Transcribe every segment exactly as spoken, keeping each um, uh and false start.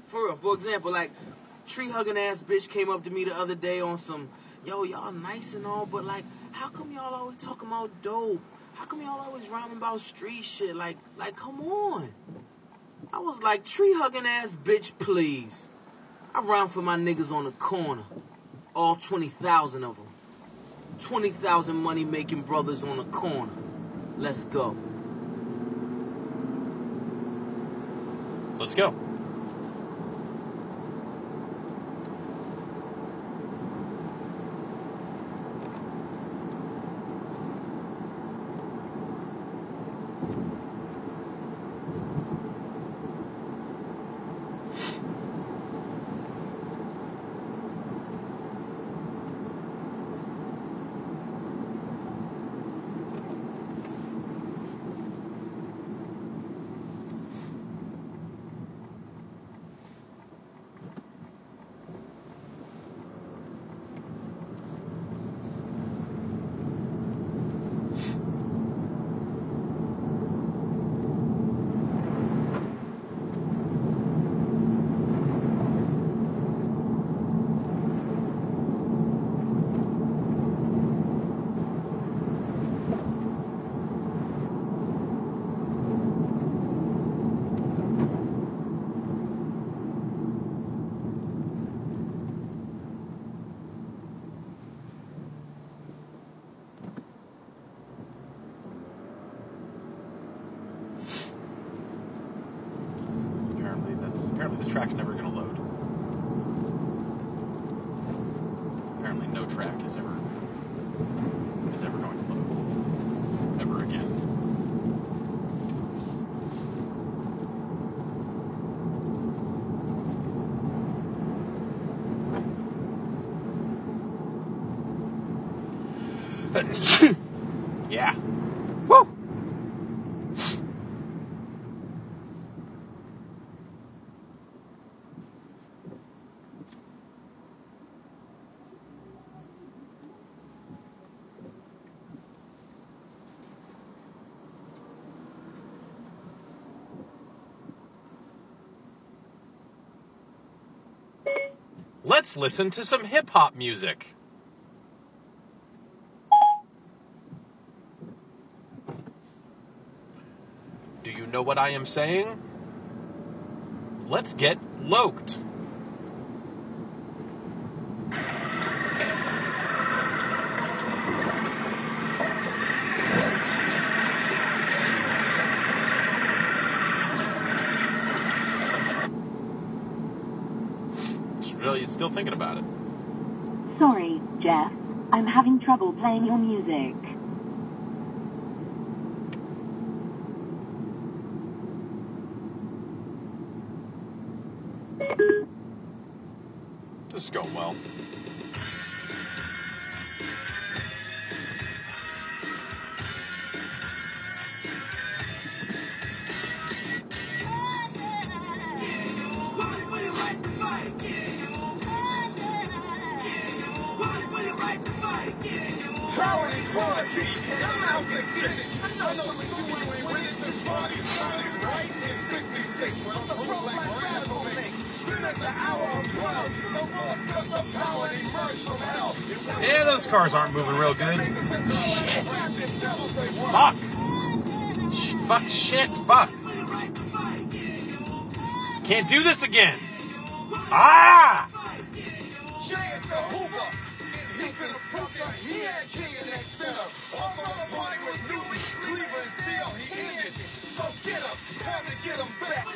For real. For example, like, tree-hugging ass bitch came up to me the other day on some, yo, y'all nice and all, but, like, how come y'all always talking about dope? How come y'all always rhyming about street shit? Like, like, come on. I was like, tree-hugging ass bitch, please. I rhyme for my niggas on the corner. All twenty thousand of them. twenty thousand money-making brothers on the corner. Let's go. Let's go. Apparently this track's never going to load. Apparently no track is ever is ever going to load. Ever again. Yeah. Woo! Let's listen to some hip-hop music. Do you know what I am saying? Let's get loked. Really, still thinking about it. Sorry, Jeff. I'm having trouble playing your music. This is going well. Power and equality, I'm out to get it. I know it's you when we win it. This party started right in sixty-six. Well, the pro-black radical make. Been at the hour of twelve. So far, cut the power and emerge from hell. Yeah, those cars aren't moving real good. Shit. Fuck. Sh- fuck, shit, fuck. Can't do this again. Ah! He could have proved that he had king in that center. Also the party with Louis, Cleaver, and Seal, he ended. So get him, time to get him back.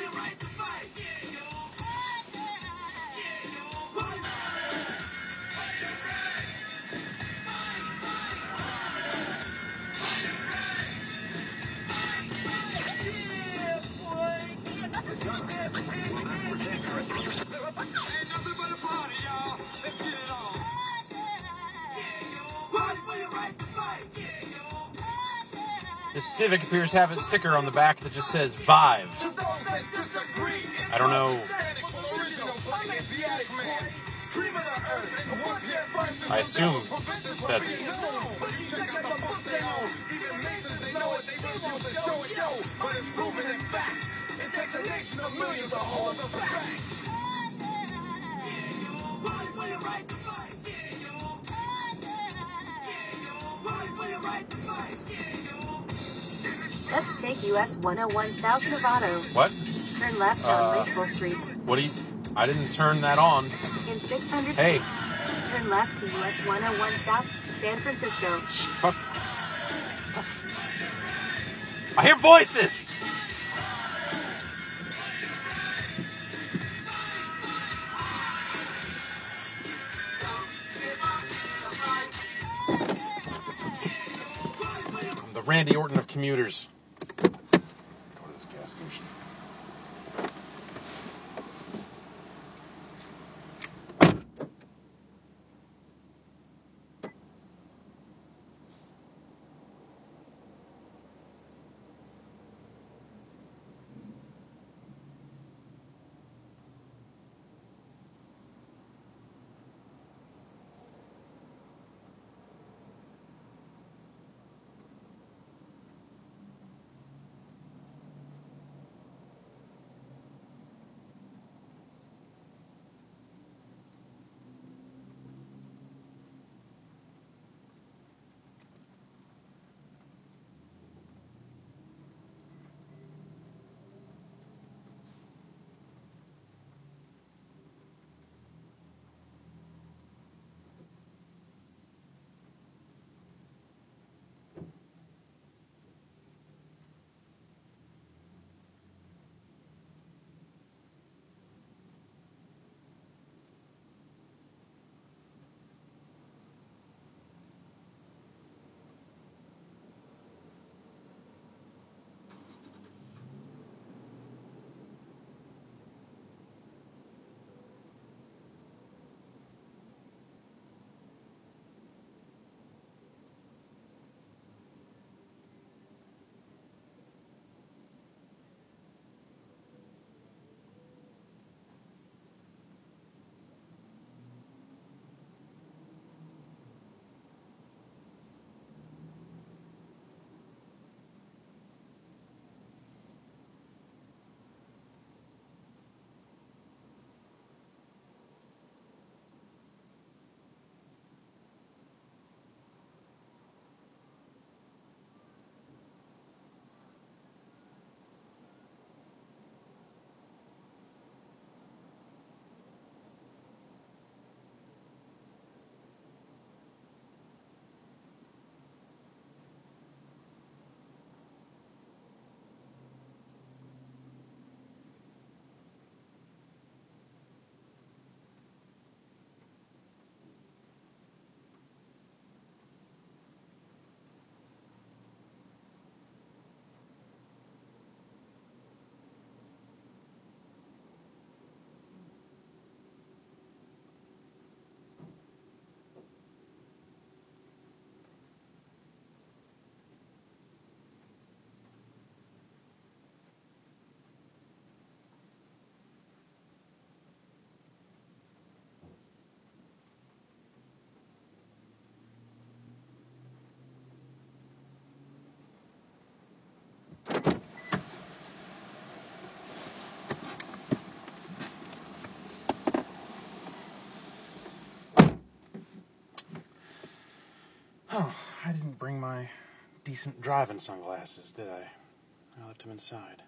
This Civic appears to have a sticker on the back that just says Vive. I don't know. I assume that. But it's proven in fact. It takes a nation of millions to hold the fact. Let's take U S one oh one South Novato. What? Turn left on Uh, Lakeville Street. What do you... I didn't turn that on. In six hundred Hey. feet, turn left to U S one oh one South, San Francisco. Shh, fuck. Stop. I hear voices! I'm the Randy Orton of commuters. Go to this gas station. Oh, I didn't bring my decent driving sunglasses, did I? I left them inside.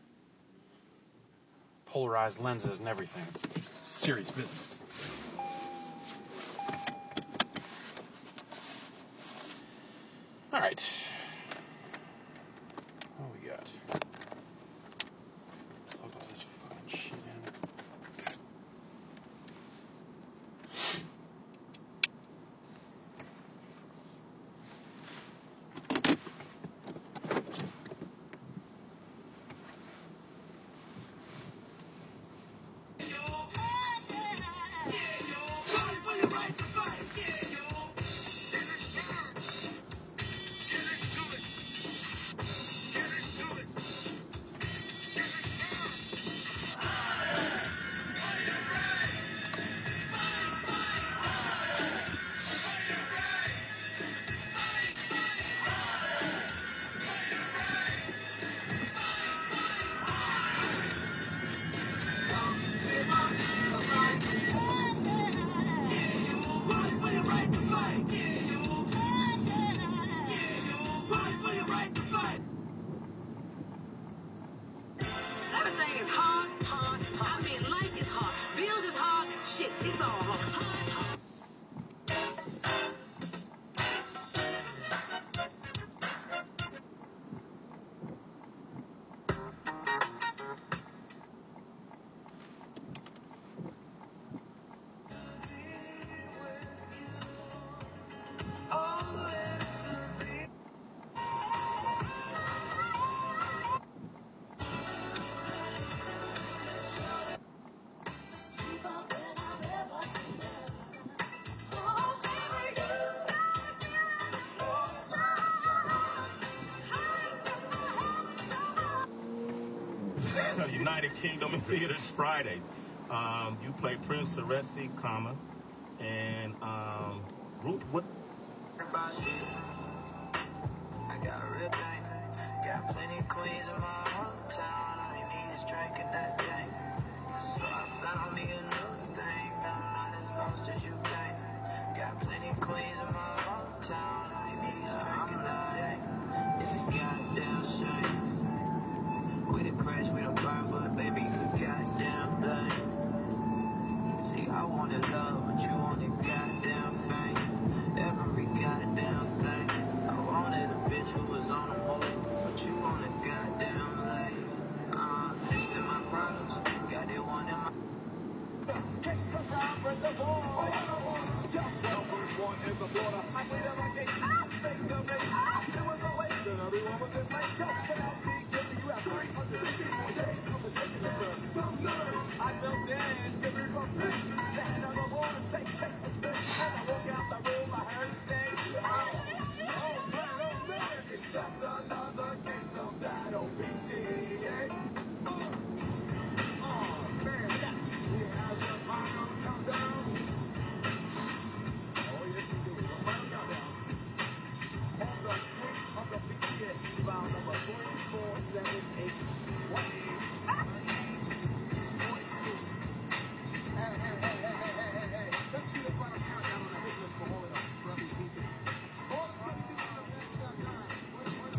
Polarized lenses and everything. It's serious business. All right. What do we got? Plug all this fucking shit in. United Kingdom in theaters Friday. Um, you play Prince Seresi, comma, and um, Ruth Wood. I got a real thing. Got plenty of queens in my hometown. All you need is drinking that day. So I found me a new thing. Now I'm not as lost as you think. Got plenty of queens in my hometown. All you need is drinking that day. It's a goddamn shame. We done crash, we done burn, but baby, you the goddamn thing. See, I wanted love, but you wanted goddamn fame. Every goddamn thing. I wanted a bitch who was on the move, but you wanted goddamn late. Uh, this is my problems. Got that one in my. Can't survive with the ball. Number one in the border. I made it like a face to me. It was always been everyone was in my show. But I'll be giving you out three hundred sixty-four days. I'm a taking the sun. Some nerd. I felt dance. Give me from peace. That never born. Say case to spit. And I walk out the room. I heard you say, oh, oh, man, oh, man. It's just another case of that O B T. Oh, man, yes. We have the final countdown. Oh, yes, we do. The final countdown. On the case of the P T A, file number three four seven eight one forty-two. Hey, hey, hey, hey, hey, hey, hey, hey. Let's do the final countdown on the hit list for all of us scrubby peaches. All the scrubby peaches on the best of time. What, what,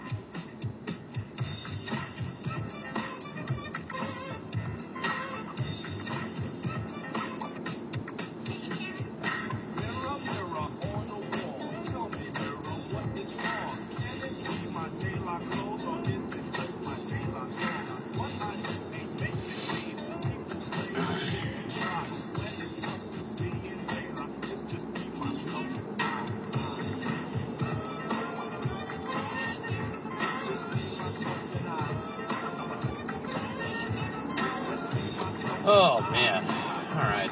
Mirror, mirror on the wall, tell me, mirror, what is wrong? Can it be my daylight clothes or is it just my daylight songs? What I do ain't make me leave. People say I shouldn't try. When it comes to being daylight, it's just me, myself, and I. It's just me, myself, and I. It's just me, myself, and I. Oh, man. All right.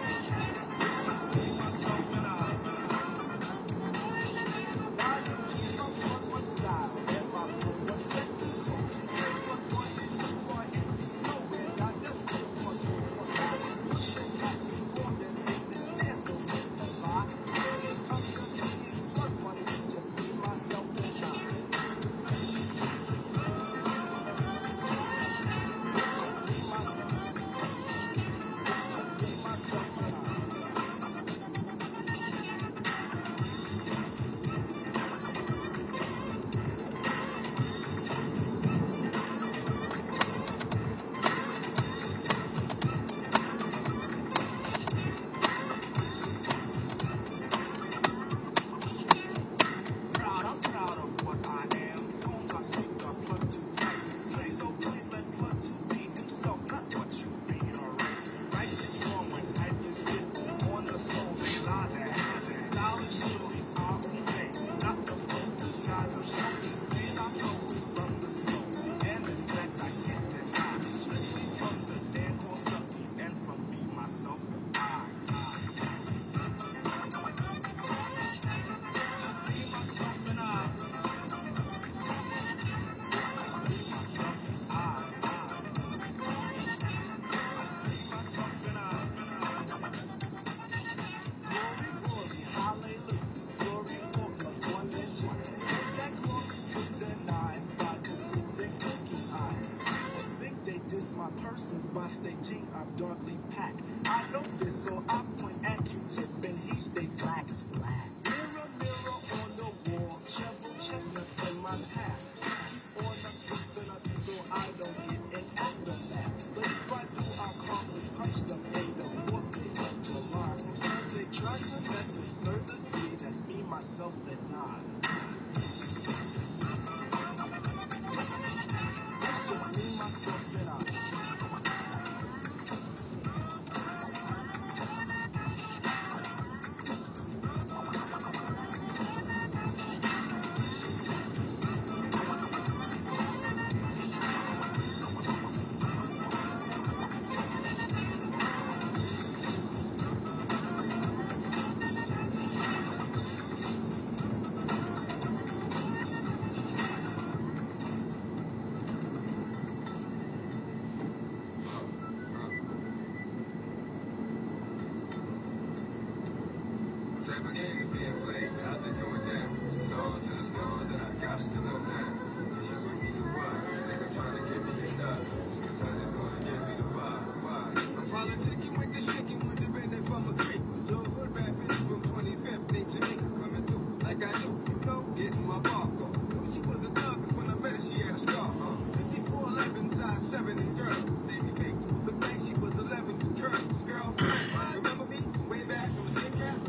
Proud, I'm proud of what I am. Don't I speak the blood too tight. Say so, please let blood to be himself, not what you read, alright? Right is wrong when hype is written on the soul. They lie to have it. Style is surely our own thing, not the false disguise of show. Man, I flow from the soul, and in fact I can't deny. Strictly from the damn core stuff, and from me, myself, and I. It's just me, myself, and I. It's just me, myself, and I. It's just me, myself, and I. Glory, glory, hallelujah. Glory for the one and two. That glory's good denied by conceits and cookie eyes. People think they diss my person by stating I'm darkly packed. I know this, so I point at Q-tip and he stay black as black. Mirror, mirror on the wall, shovel chestnuts in my path. Just keep on the flipping up so I don't get an aftermath. But if I do, I'll calmly punch them in the fourth day of July. Cause they try to mess with third degree, that's me, myself, and I. It's just me, myself, and I.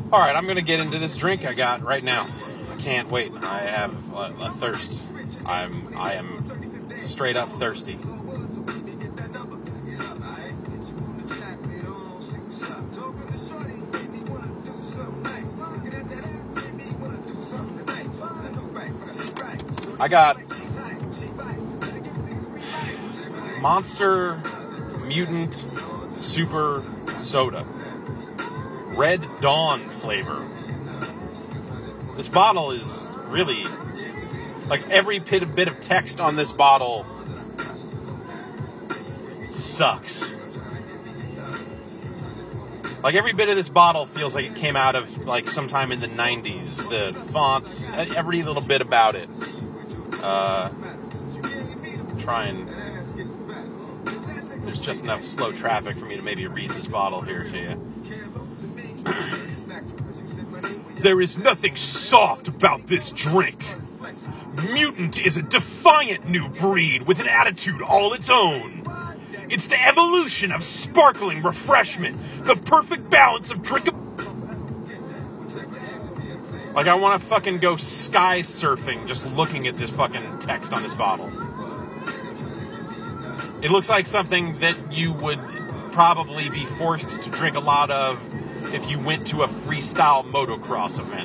All right, I'm going to get into this drink I got right now. I can't wait. I have a, a thirst. I'm I am straight up thirsty. I got Monster Mutant Super Soda. Red Dawn flavor. This bottle is really, like, every bit, bit of text on this bottle sucks. Like, every bit of this bottle feels like it came out of, like, sometime in the nineties. The fonts, every little bit about it. Uh, try and... There's just enough slow traffic for me to maybe read this bottle here to you. There is nothing soft about this drink. Mutant is a defiant new breed with an attitude all its own. It's the evolution of sparkling refreshment, the perfect balance of drink. Like, I want to fucking go sky surfing just looking at this fucking text on this bottle. It looks like something that you would probably be forced to drink a lot of if you went to a freestyle motocross event.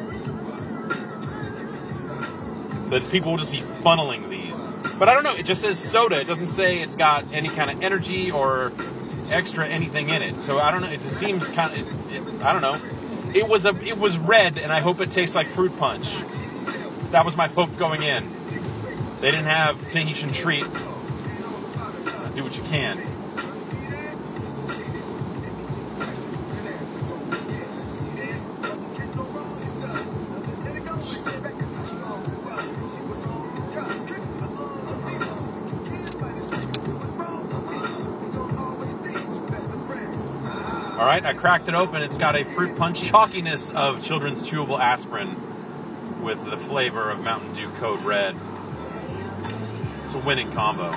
That people will just be funneling these. But I don't know, it just says soda. It doesn't say it's got any kind of energy or extra anything in it. So I don't know, it just seems kind of, it, it, I don't know. It was a, it was red, and I hope it tastes like fruit punch. That was my hope going in. They didn't have Tahitian treat. Do what you can. All right, I cracked it open. It's got a fruit punch chalkiness of Children's Chewable Aspirin with the flavor of Mountain Dew Code Red. It's a winning combo.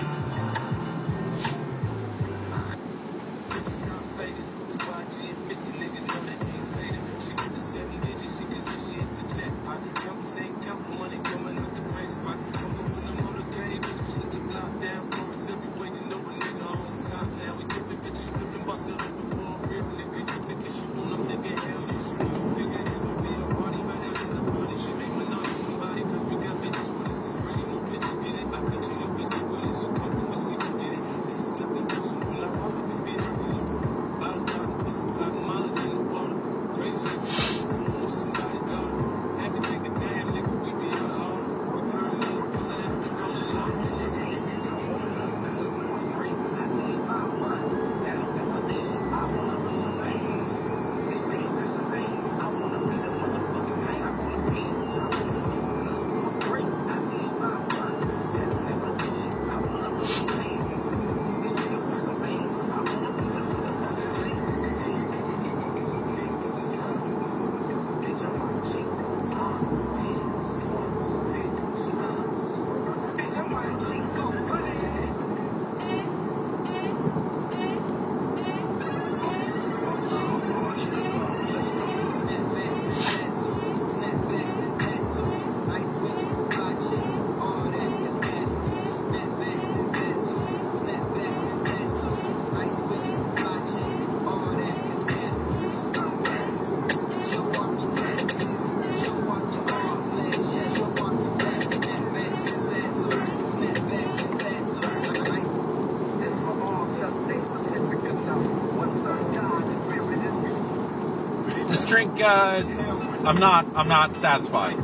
Drink, uh, I'm not, I'm not satisfied.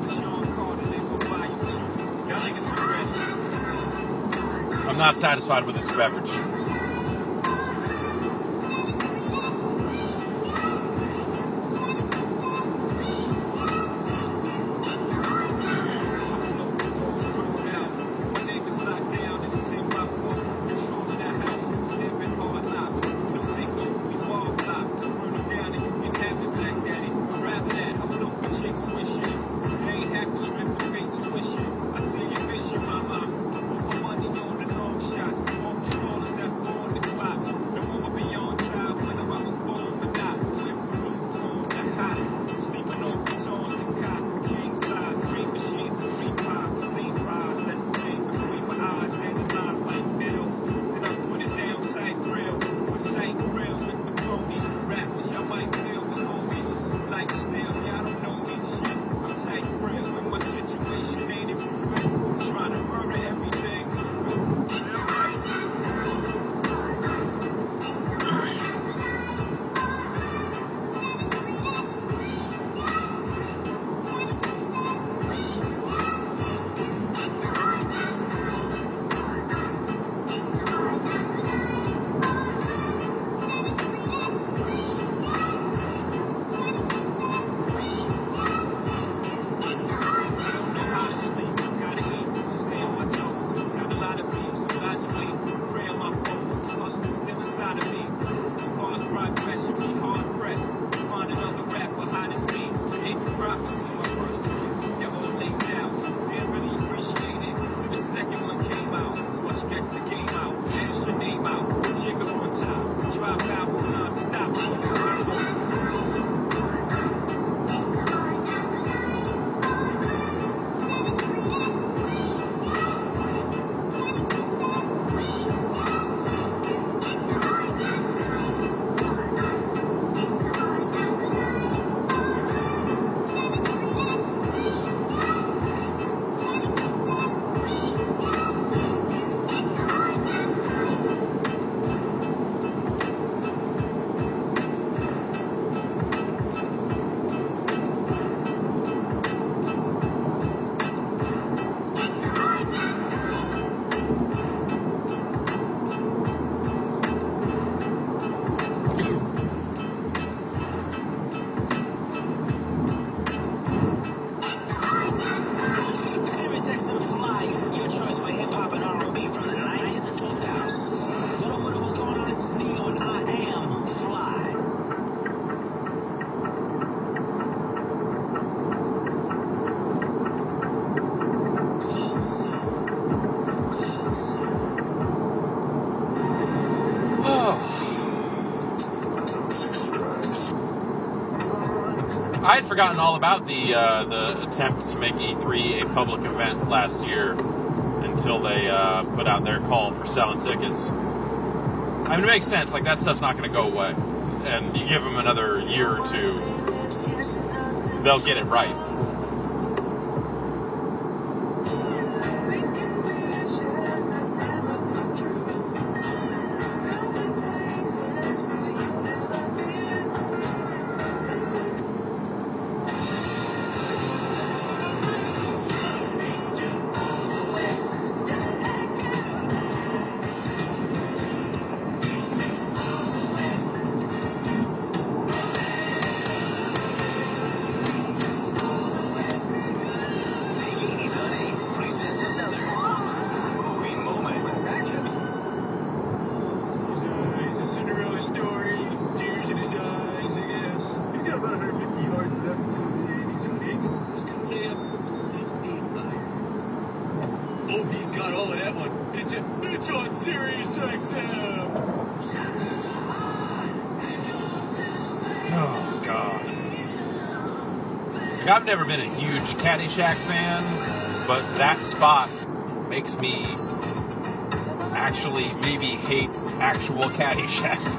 I'm not satisfied with this beverage. bust the game out. Finish your name out. Jiggle on time. Drop out, non-stop. I had forgotten all about the uh, the attempt to make E three a public event last year until they uh, put out their call for selling tickets. I mean, it makes sense. Like, that stuff's not going to go away. And you give them another year or two, they'll get it right. Oh, God. Like, I've never been a huge Caddyshack fan, but that spot makes me actually maybe hate actual Caddyshack.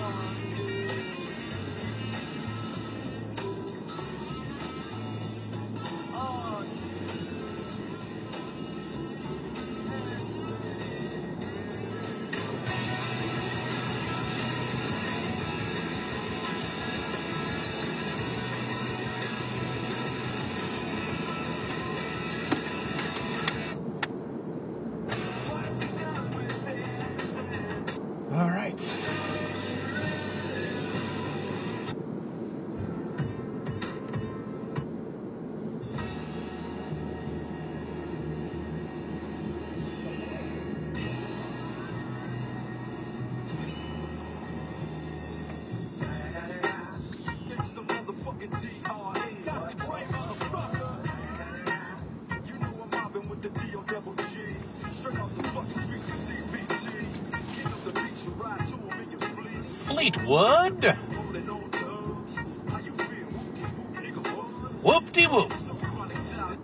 All right. It's the motherfucking D R E. Got it right, motherfucker. You know I'm mobbing with the D O double G. Straight off the fucking streets of C B T. King of the beach, you ride to him in your fleet. Fleetwood. Rolling on dubs. How you feel? Whoop-de-whoop, nigga, what? Whoop-de-whoop. No chronic talent.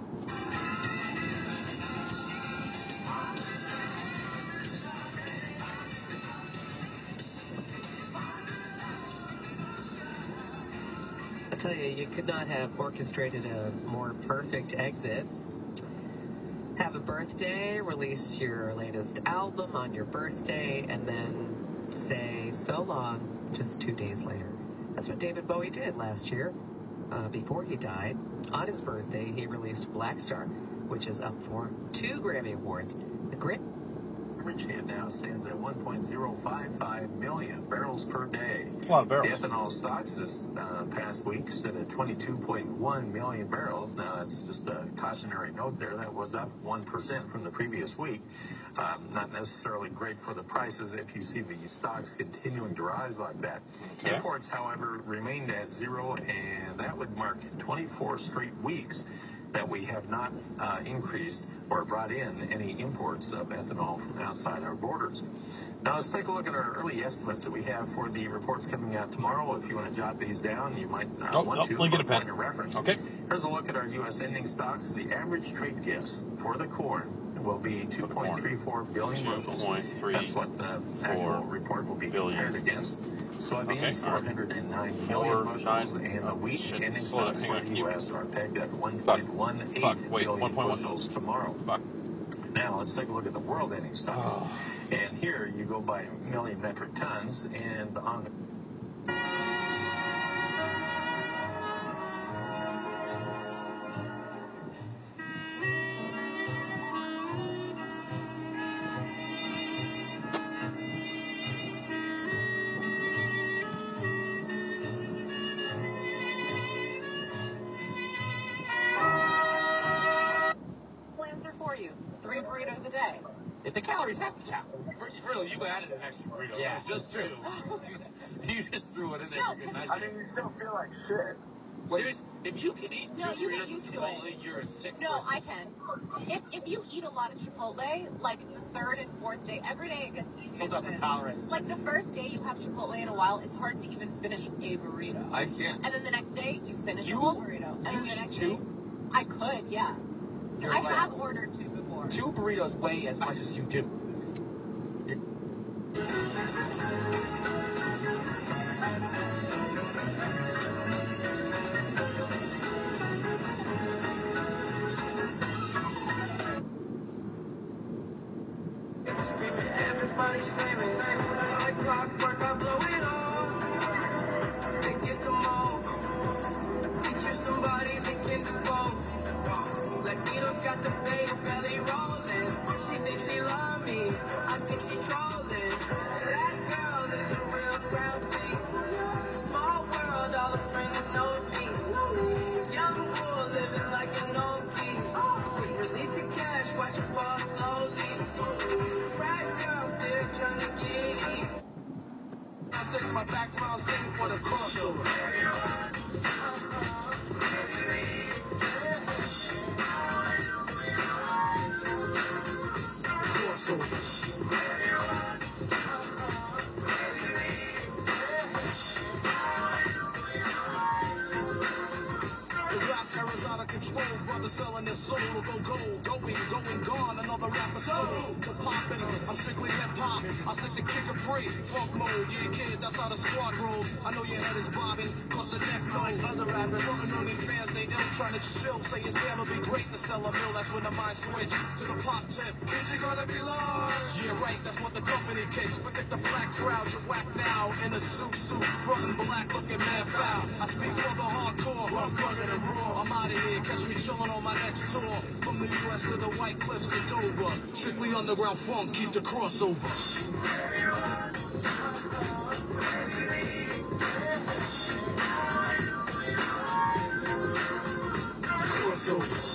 I tell you, you could not have orchestrated a more perfect exit. Have a birthday, release your latest album on your birthday, and then say so long just two days later. That's what David Bowie did last year. Uh, before he died, on his birthday, he released Black Star, which is up for two Grammy Awards. The Grammy It now stands at one point zero five five million barrels per day. It's a lot of barrels. The ethanol stocks this uh, past week stood at twenty-two point one million barrels. Now, that's just a cautionary note there. That was up one percent from the previous week. Um, not necessarily great for the prices if you see the stocks continuing to rise like that. Okay. Imports, however, remained at zero, and that would mark twenty-four straight weeks that we have not uh, increased or brought in any imports of ethanol from outside our borders. Now let's take a look at our early estimates that we have for the reports coming out tomorrow. If you want to jot these down, you might uh, Oh, want oh, to let me get for a pen. point of reference. Okay. Here's a look at our U S ending stocks. The average trade gifts for the corn will be two point three four billion bushels. two point three That's what the actual report will be billion. compared against. Soybeans, Okay, all four right. hundred nine Four, million bushels, nine, and the oh, wheat shit. ending Slow down. stocks Hang on, for can the you- U S are pegged at one Fuck. point one eight Fuck. Wait, billion one point one. bushels tomorrow. Fuck. Now let's take a look at the world ending stocks. Oh. And here you go by million metric tons, and on the plans are for you. Three burritos a day. If the calories have to count. Really, you added an extra burrito. Yeah, It was just two. you just threw it in there. No, for good 'cause- night. I mean, you still feel like shit. There's- if you can eat No, two you get burritos used to Chipotle, it. you're a sick No, person. I can. If if you eat a lot of Chipotle, like the third and fourth day, every day it gets easier Build to up a finish. tolerance. Like the first day you have Chipotle in a while, it's hard to even finish a burrito. I can't. And then the next day you finish You- a whole burrito. And you then the eat next two? day I could, yeah. You're I like- have ordered two before. Two burritos weigh as much as you do. Everybody's famous. Like clockwork, I blow it all. Think it's some more. Get you somebody that can do both. Latinos got the bass belly rolling. She thinks she love me. I think she trolling. That girl is a real crowd piece. Small world, all the friends know me. Young bull living like an old geese. Release the cash, watch it fall slowly. Frat girl still trying to get in. I sit my back while sitting for the crossover. It's rap terrors out of control, brother. selling their soul will go gold. Going, going, gone, another rapper soul. To pop it, I'm strictly hip-hop. I stick to kick it free. Funk mode, yeah, kid, that's how the squad rolls. I know your head is bobbing, cause the neck know. Other rappers, looking on their fans, they ill, trying to chill. Saying, damn, it'll be great to sell a mill. That's when the mind switch to the pop tip. Kids, you gonna be large. Yeah, right, that's what the company kicks. Forget the black crowd, you whack now. In a suit, suit, frontin' black, looking mad foul. I speak for the hardcore, rough, rugged, and raw. I'm out of here, catch me chillin' on my next tour. From the U S to the White Cliffs of Dover. Strictly underground funk, keep the crossover. Crossover.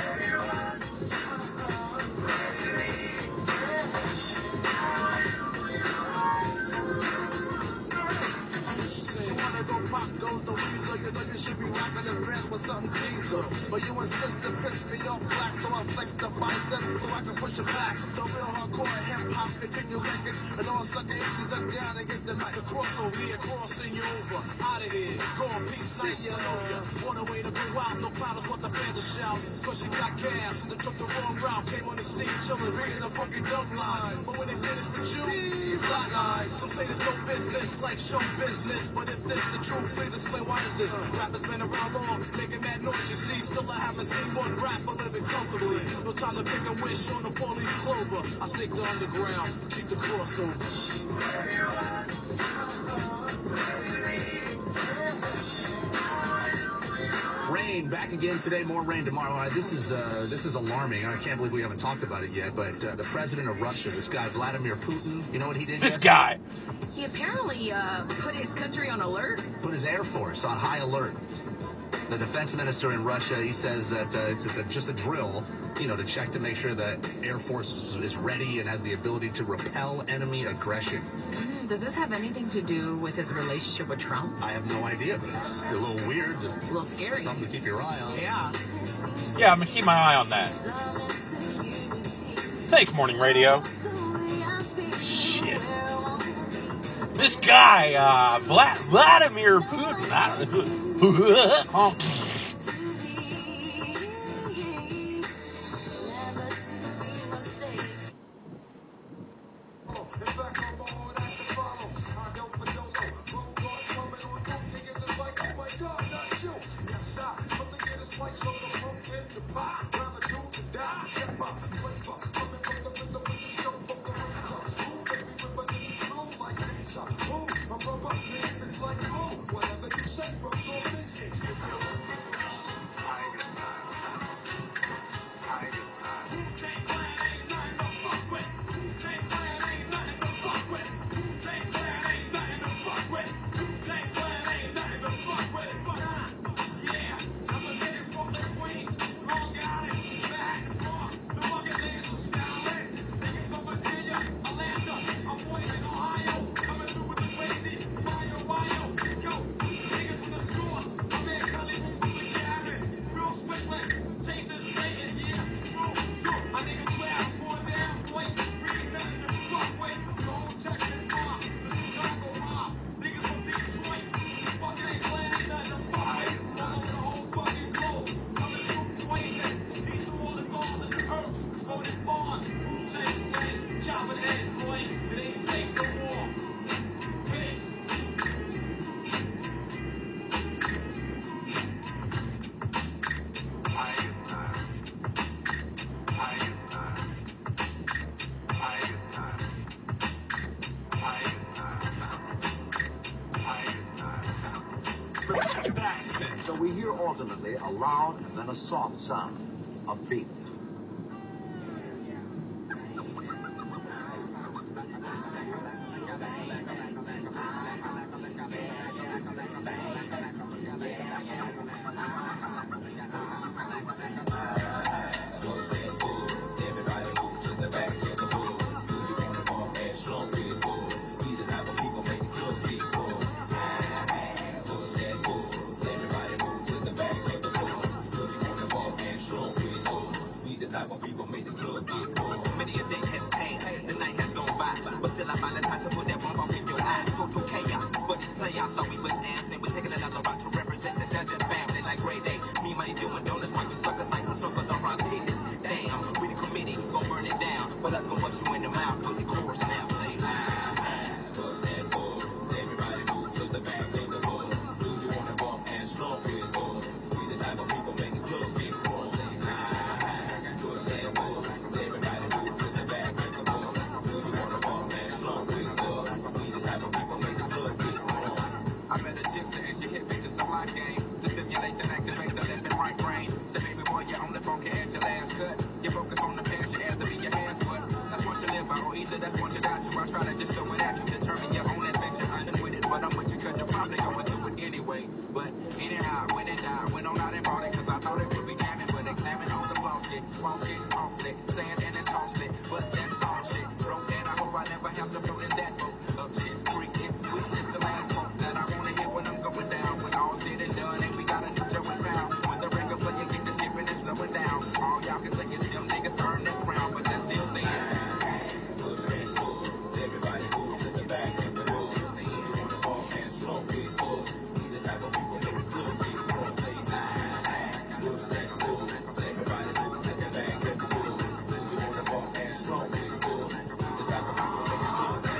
Pop goes the weasel, you know you should be rapping and friends with something diesel. But you insist to piss me off black, so I flex the bicep so I can push it back. So real hardcore hip-hop, continue records, and all sucker M Cs up down and get the mic. The crossover here, crossing you over. Out of here, go on, peace, nice to know ya. What a way to go out, no problems, what the fans will shout. Cause you got gas, they took the wrong route, came on the scene, chillin', reading a fucking dunk line. But when they finish with you, flatline. Some say there's no business, like show business, but if this the truth, please explain why is this? Rap has been around long, making that noise, you see. Still I haven't seen one rapper living comfortably. No time to pick a wish on the four-leaf clover. I stick to underground, keep the crossover. Rain back again today, more rain tomorrow. Uh, this is uh, this is alarming. I can't believe we haven't talked about it yet, but uh, the president of Russia, this guy Vladimir Putin, you know what he did? This yesterday? guy. He apparently uh, put his country on alert. Put his Air Force on high alert. The defense minister in Russia, he says that uh, it's, it's a, just a drill, you know, to check to make sure that Air Force is ready and has the ability to repel enemy aggression. Mm, does this have anything to do with his relationship with Trump? I have no idea, but it's a little weird. Just a little scary. Something to keep your eye on. Yeah. Yeah, I'm going to keep my eye on that. Thanks, Morning Radio. Shit. This guy, uh, Vlad, Vladimir Putin. I don't know. Oh. So we hear alternately a loud and then a soft sound, a beat. Doing donuts, why you suckers like I'm so But anyhow, when it died, went on out and bought it, cause I thought it would be jamming, but examine on the floss shit, floss shit, off it, sand and it's tossed it, but that's all shit, broke, and I hope I never have to float in that boat of shit's creek. It's sweet, it's the last quote that I wanna hear when I'm going down, when all said and done, and we got a new show and sound, when the record player get to skipping and slowing down, all y'all can say is them niggas earn that crown, but until then, push that push, everybody move to the back of the road, you wanna walk and slow big push, the type of people make it look big, push, say nine, push that push, everybody move to the back of the road, you wanna walk and slow big push, the type of people make it look big.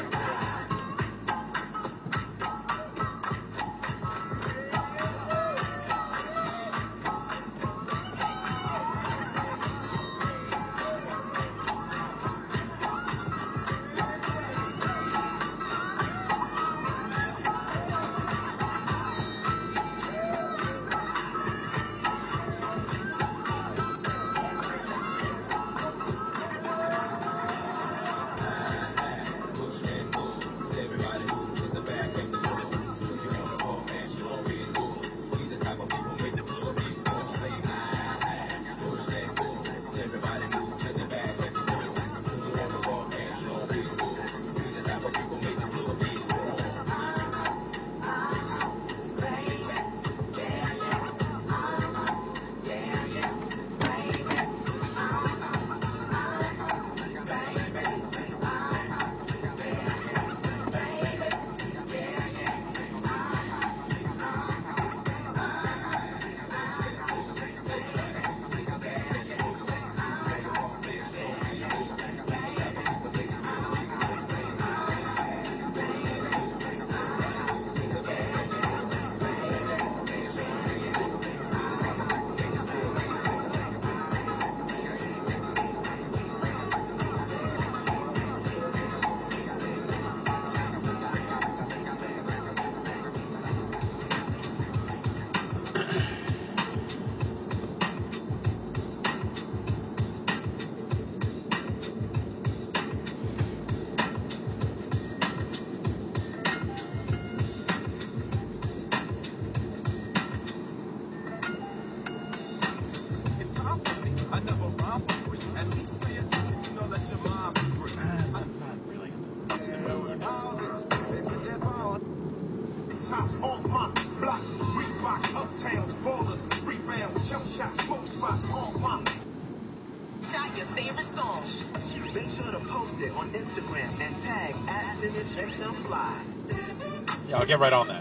Tops on my block, Reebok, uptowns, ballers, rebound, jump shots, smoke spots on my. Shot your favorite song. Make sure to post it on Instagram and tag at Sirius X M Fly. Yeah, I'll get right on that.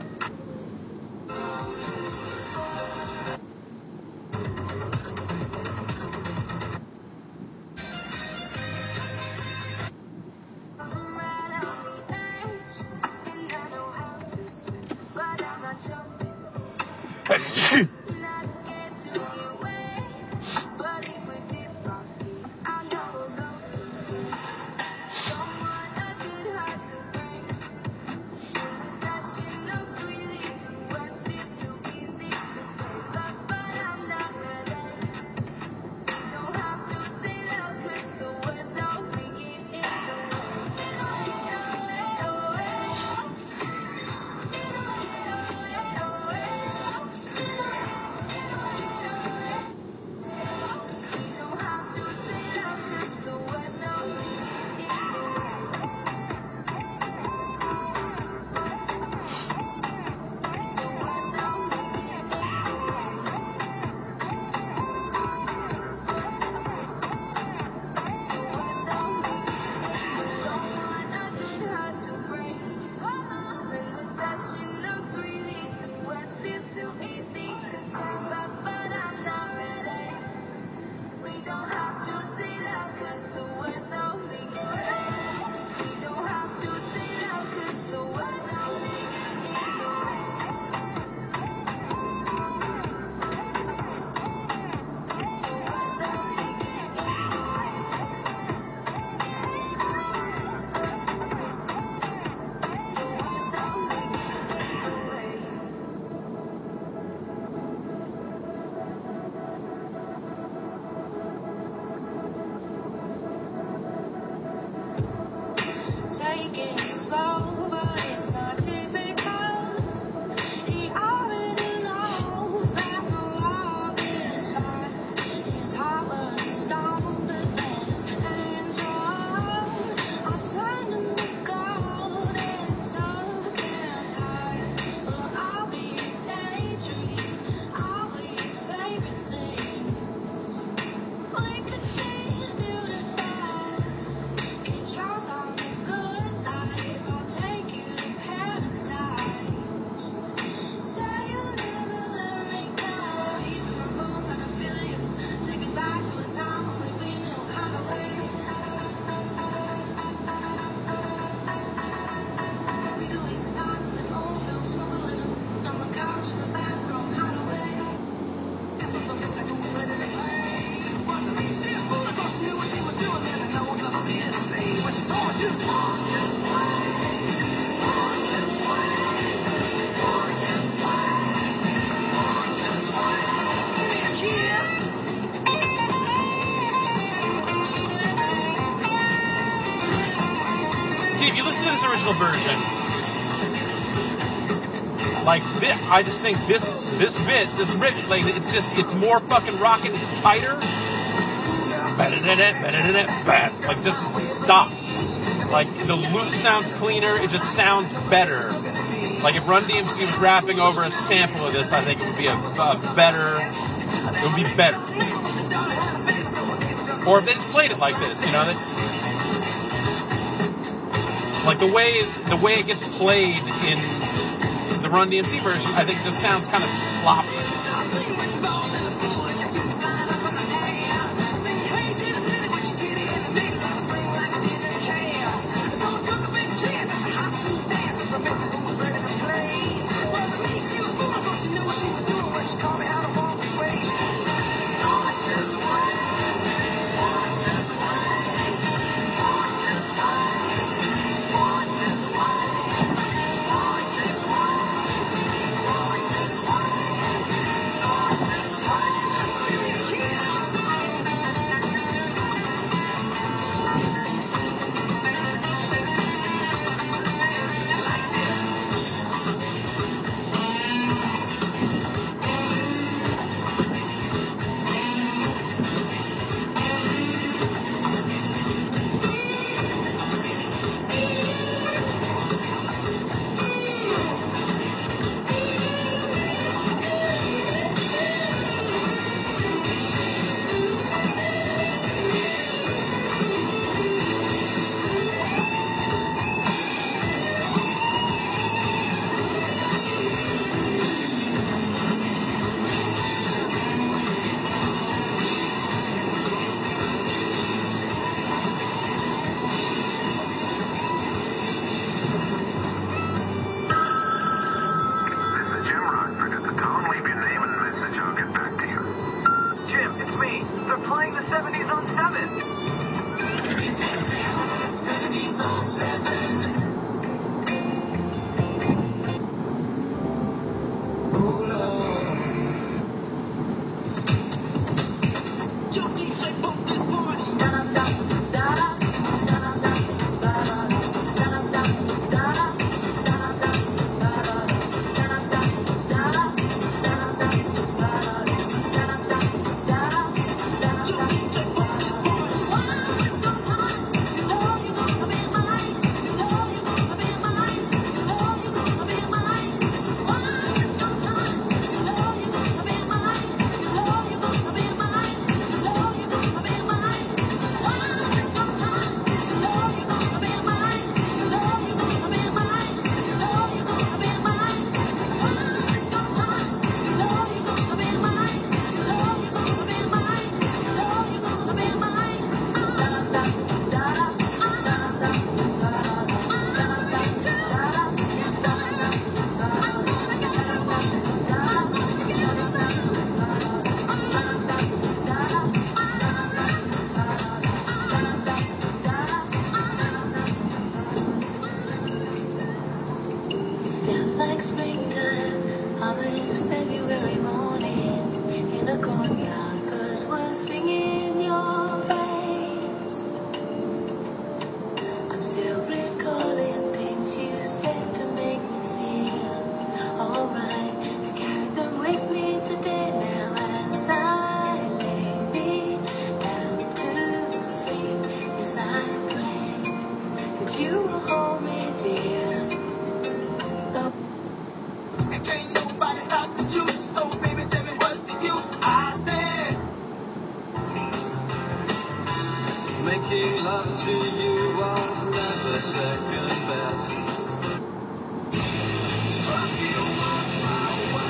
Touching no sweet. original version, like this, I just think this this bit, this bit, like it's just it's more fucking rocking. It's tighter. Like just stops. Like the loop sounds cleaner. It just sounds better. Like if Run D M C was rapping over a sample of this, I think it would be a, a better. It would be better. Or if they just played it like this, you know, that, like the way the way it gets played in the Run D M C version, I think just sounds kind of sloppy. Making love to you was never second best. Trust you was my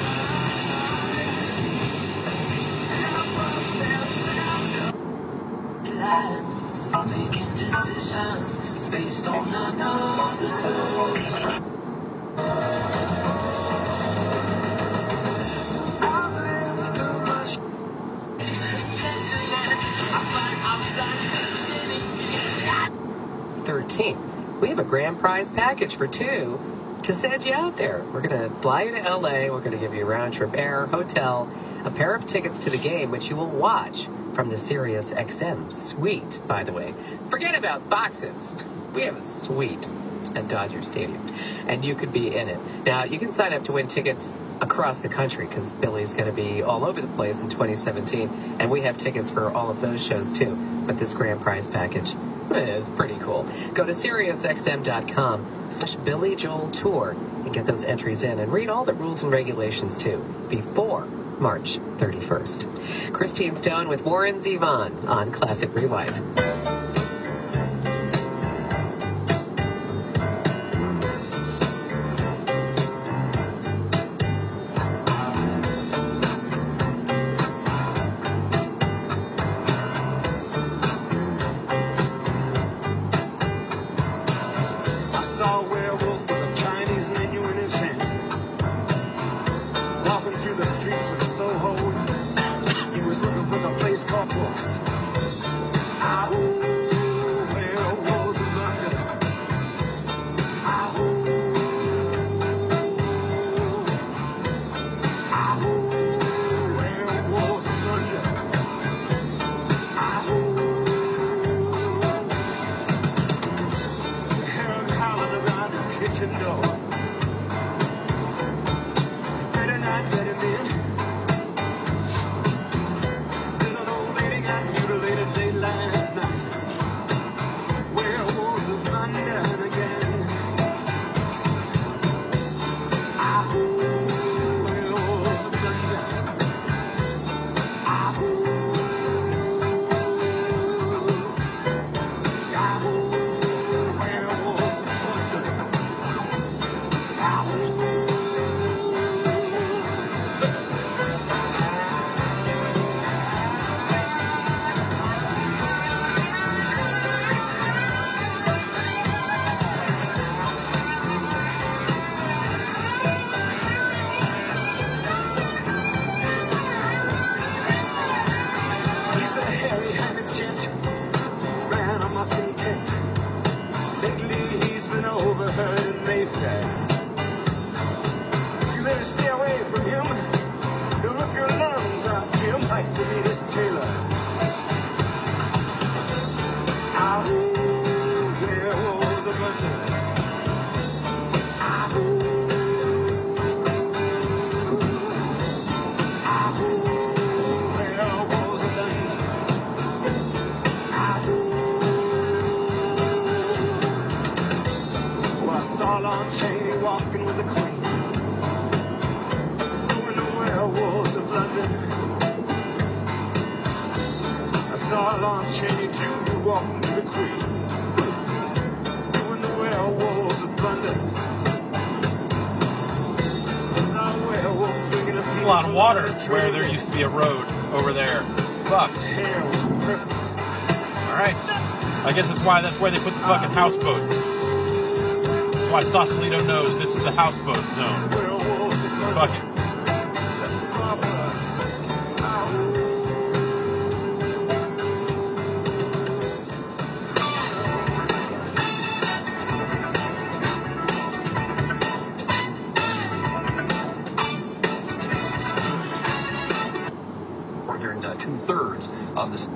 word. I'm making decisions based on another person. thirteenth. We have a grand prize package for two to send you out there. We're going to fly you to L A. We're going to give you round trip air, hotel, a pair of tickets to the game, which you will watch from the Sirius X M suite, by the way. Forget about boxes. We have a suite. at Dodger Stadium. And you could be in it. Now, you can sign up to win tickets across the country because Billy's going to be all over the place in twenty seventeen. And we have tickets for all of those shows, too. But this grand prize package is pretty cool. Go to SiriusXM.com slash Billy Joel Tour and get those entries in. And read all the rules and regulations, too, before March thirty-first. Christine Stone with Warren Zevon on Classic Rewind. A lot of water where there used to be a road over there. Fuck. Alright. I guess that's why that's why they put the fucking houseboats. That's why Sausalito knows this is the houseboat zone. Fuck it. Two-thirds of the...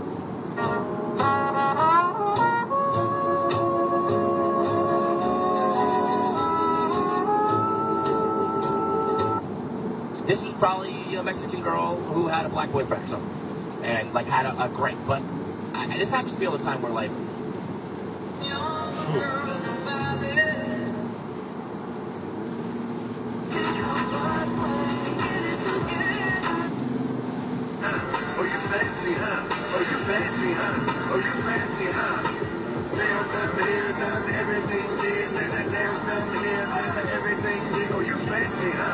This is probably a Mexican girl who had a black boyfriend or something. And, like, had a, a great... But I, I just happens to be all the time where, like... Oh, you fancy, huh? Oh, you fancy, huh? Oh, you fancy, huh? Down, down, here, down, everything did. Let that down, down, here, down, everything did. Oh, you fancy, huh?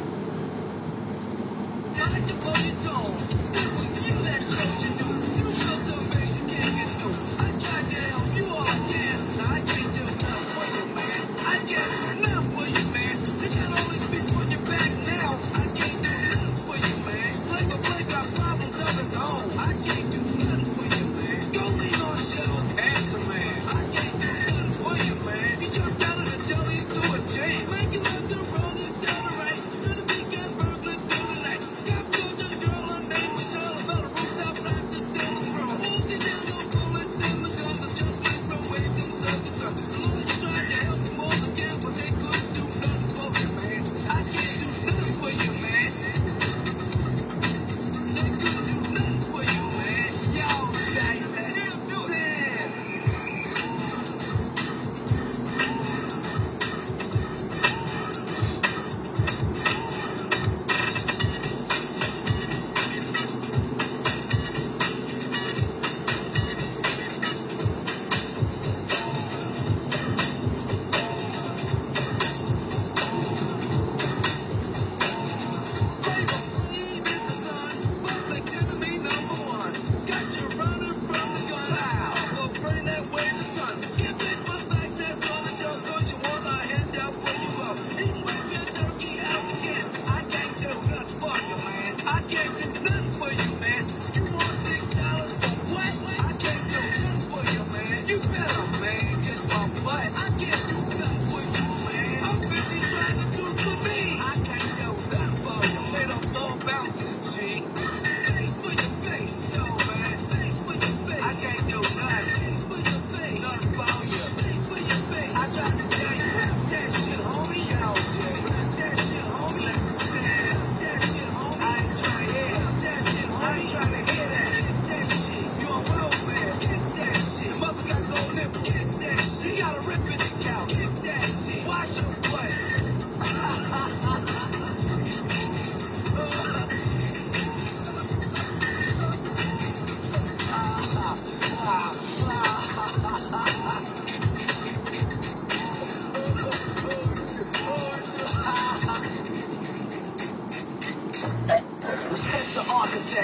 I like to blow your tone. It was you that chose to do. You built the ways you can't get through. I tried to help you all I can. Now I can't do nothing for you, man. I can't do nothing for you, man. You got all these people on your back now. I can't do nothing for you, man. Flavor Flav got problems of his own. I can't do nothing for you, man. Go lean on shelves, answer, man. I can't do nothing for you, man. You jumped out of the jelly into a jam. Make it look the wrong is down right.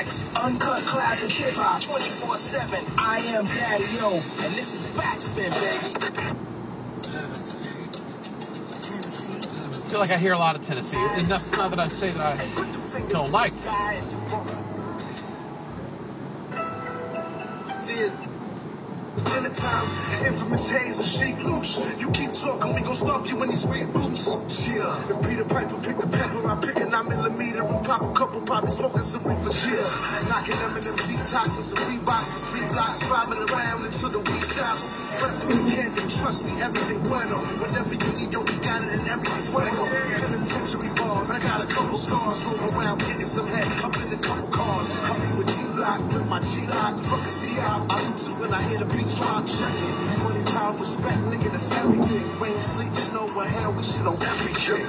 six, uncut classic hip hop, twenty-four seven. I am Daddy O, and this is Backspin, baby. I feel like I hear a lot of Tennessee, and that's not that I say that I don't like it. See, it's dinner time, infamous haze and shake loose. You keep talking, we gon' stop you in these red boots. Yeah, if Peter Piper pick the pepper, I pick a nine millimeter and pop a couple, probably smoking some reefer. Yeah, knocking them in them detoxes and Reeboks for three blocks, driving around until the week stops. Press me, can't do, trust me, everything bueno. Whenever you need, yo, we got it and everything bueno. Penitentiary bars, I got a couple scars. Drove around getting some head, up in a couple cars. I be with G-Lock, with my G-Lock, fuck a C-Op. I lose it when I hear the beats drop, check it. twenty pound respect, nigga, that's everything. Rain, sleep, snow, or hell, we shit on everything.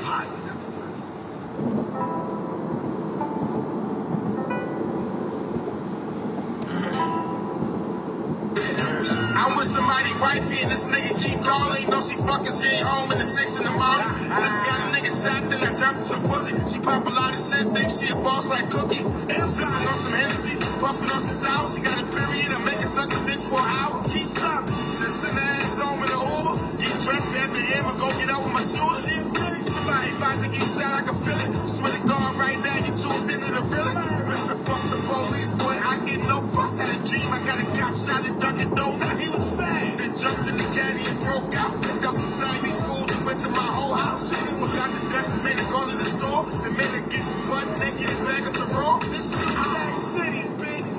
I'm with somebody wifey and this nigga keep calling. Know she fucking, she ain't home in the six in the morning. Just got a nigga shot, then I dropped some pussy. She pop a lot of shit, think she a boss like Cookie. And sipping on some Hennessy, busting on some sauce. She got a period, I'm making such a bitch for an hour. Keep stopping, just send her ass home in the Uber. Get dressed at the end, but go get out with my shooters. Somebody about to get shot, I can feel it. Swear to God, right now, you tuned into the realest. Mister Fuck the police, boy, I get no fucks. Had a dream, I got a cop shot at Dunkin' Donuts. He was fat. Then jumped in the caddy and broke out. Jumped inside these fools and went to my whole house. Forgot the Dutch made a call to the store. They made her get butt naked and drag us the raw. This is Black City, bitch.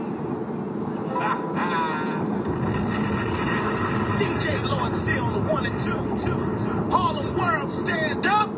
D J Lord still on the one and two, two, two. Harlem World, stand up.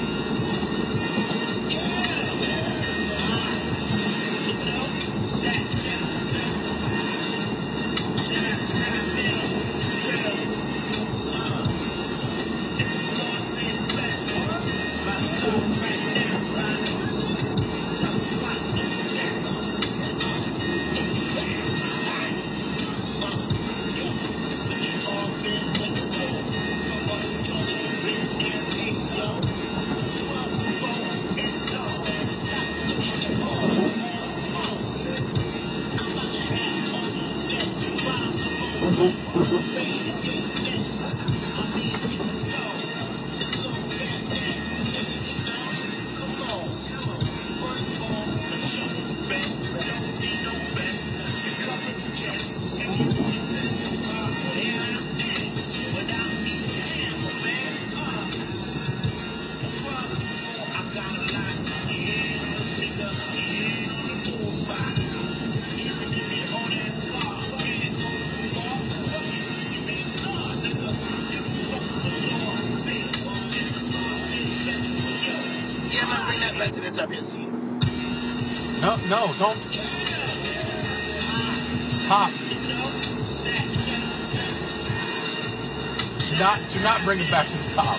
No, no, don't. Stop. Do not, do not bring it back to the top.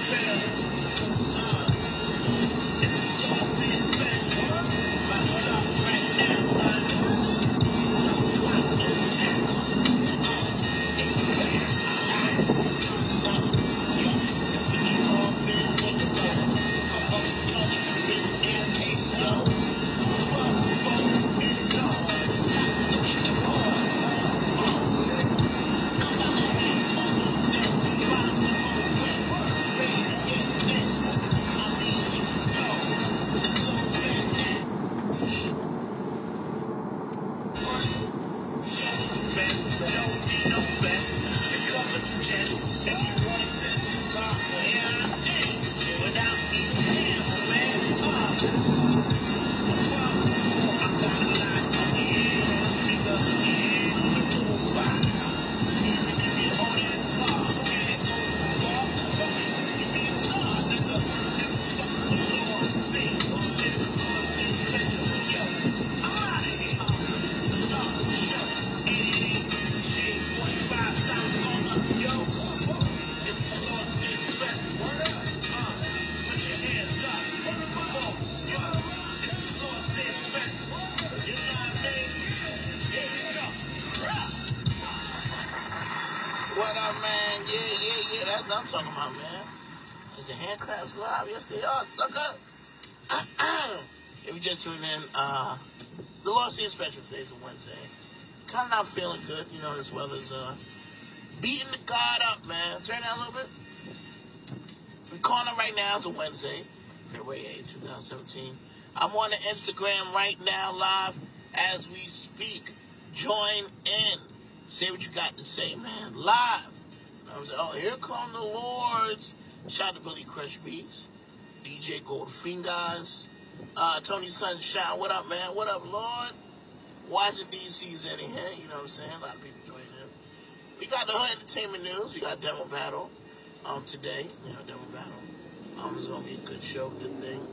What up, man? Yeah, yeah, yeah. That's what I'm talking about, man. Is your hand claps live? Yes, they are, sucker. If you just tune in, uh, the Lord Seer Special today's a Wednesday. Kind of not feeling good, you know, this weather's uh, beating the God up, man. Turn down a little bit. We're calling it right now. It's a Wednesday, February eighth, twenty seventeen. I'm on the Instagram right now, live as we speak. Join in. Say what you got to say, man. Live. I was like, oh, here come the Lords. Shout out to Billy Crush Beats, D J Goldfingers, uh, Tony Sunshine. What up, man? What up, Lord? Watching D C's in here. You know what I'm saying? A lot of people joining in. We got the Hood Entertainment News. We got Demo Battle um, today. You know, Demo Battle. Um, it's going to be a good show, good thing.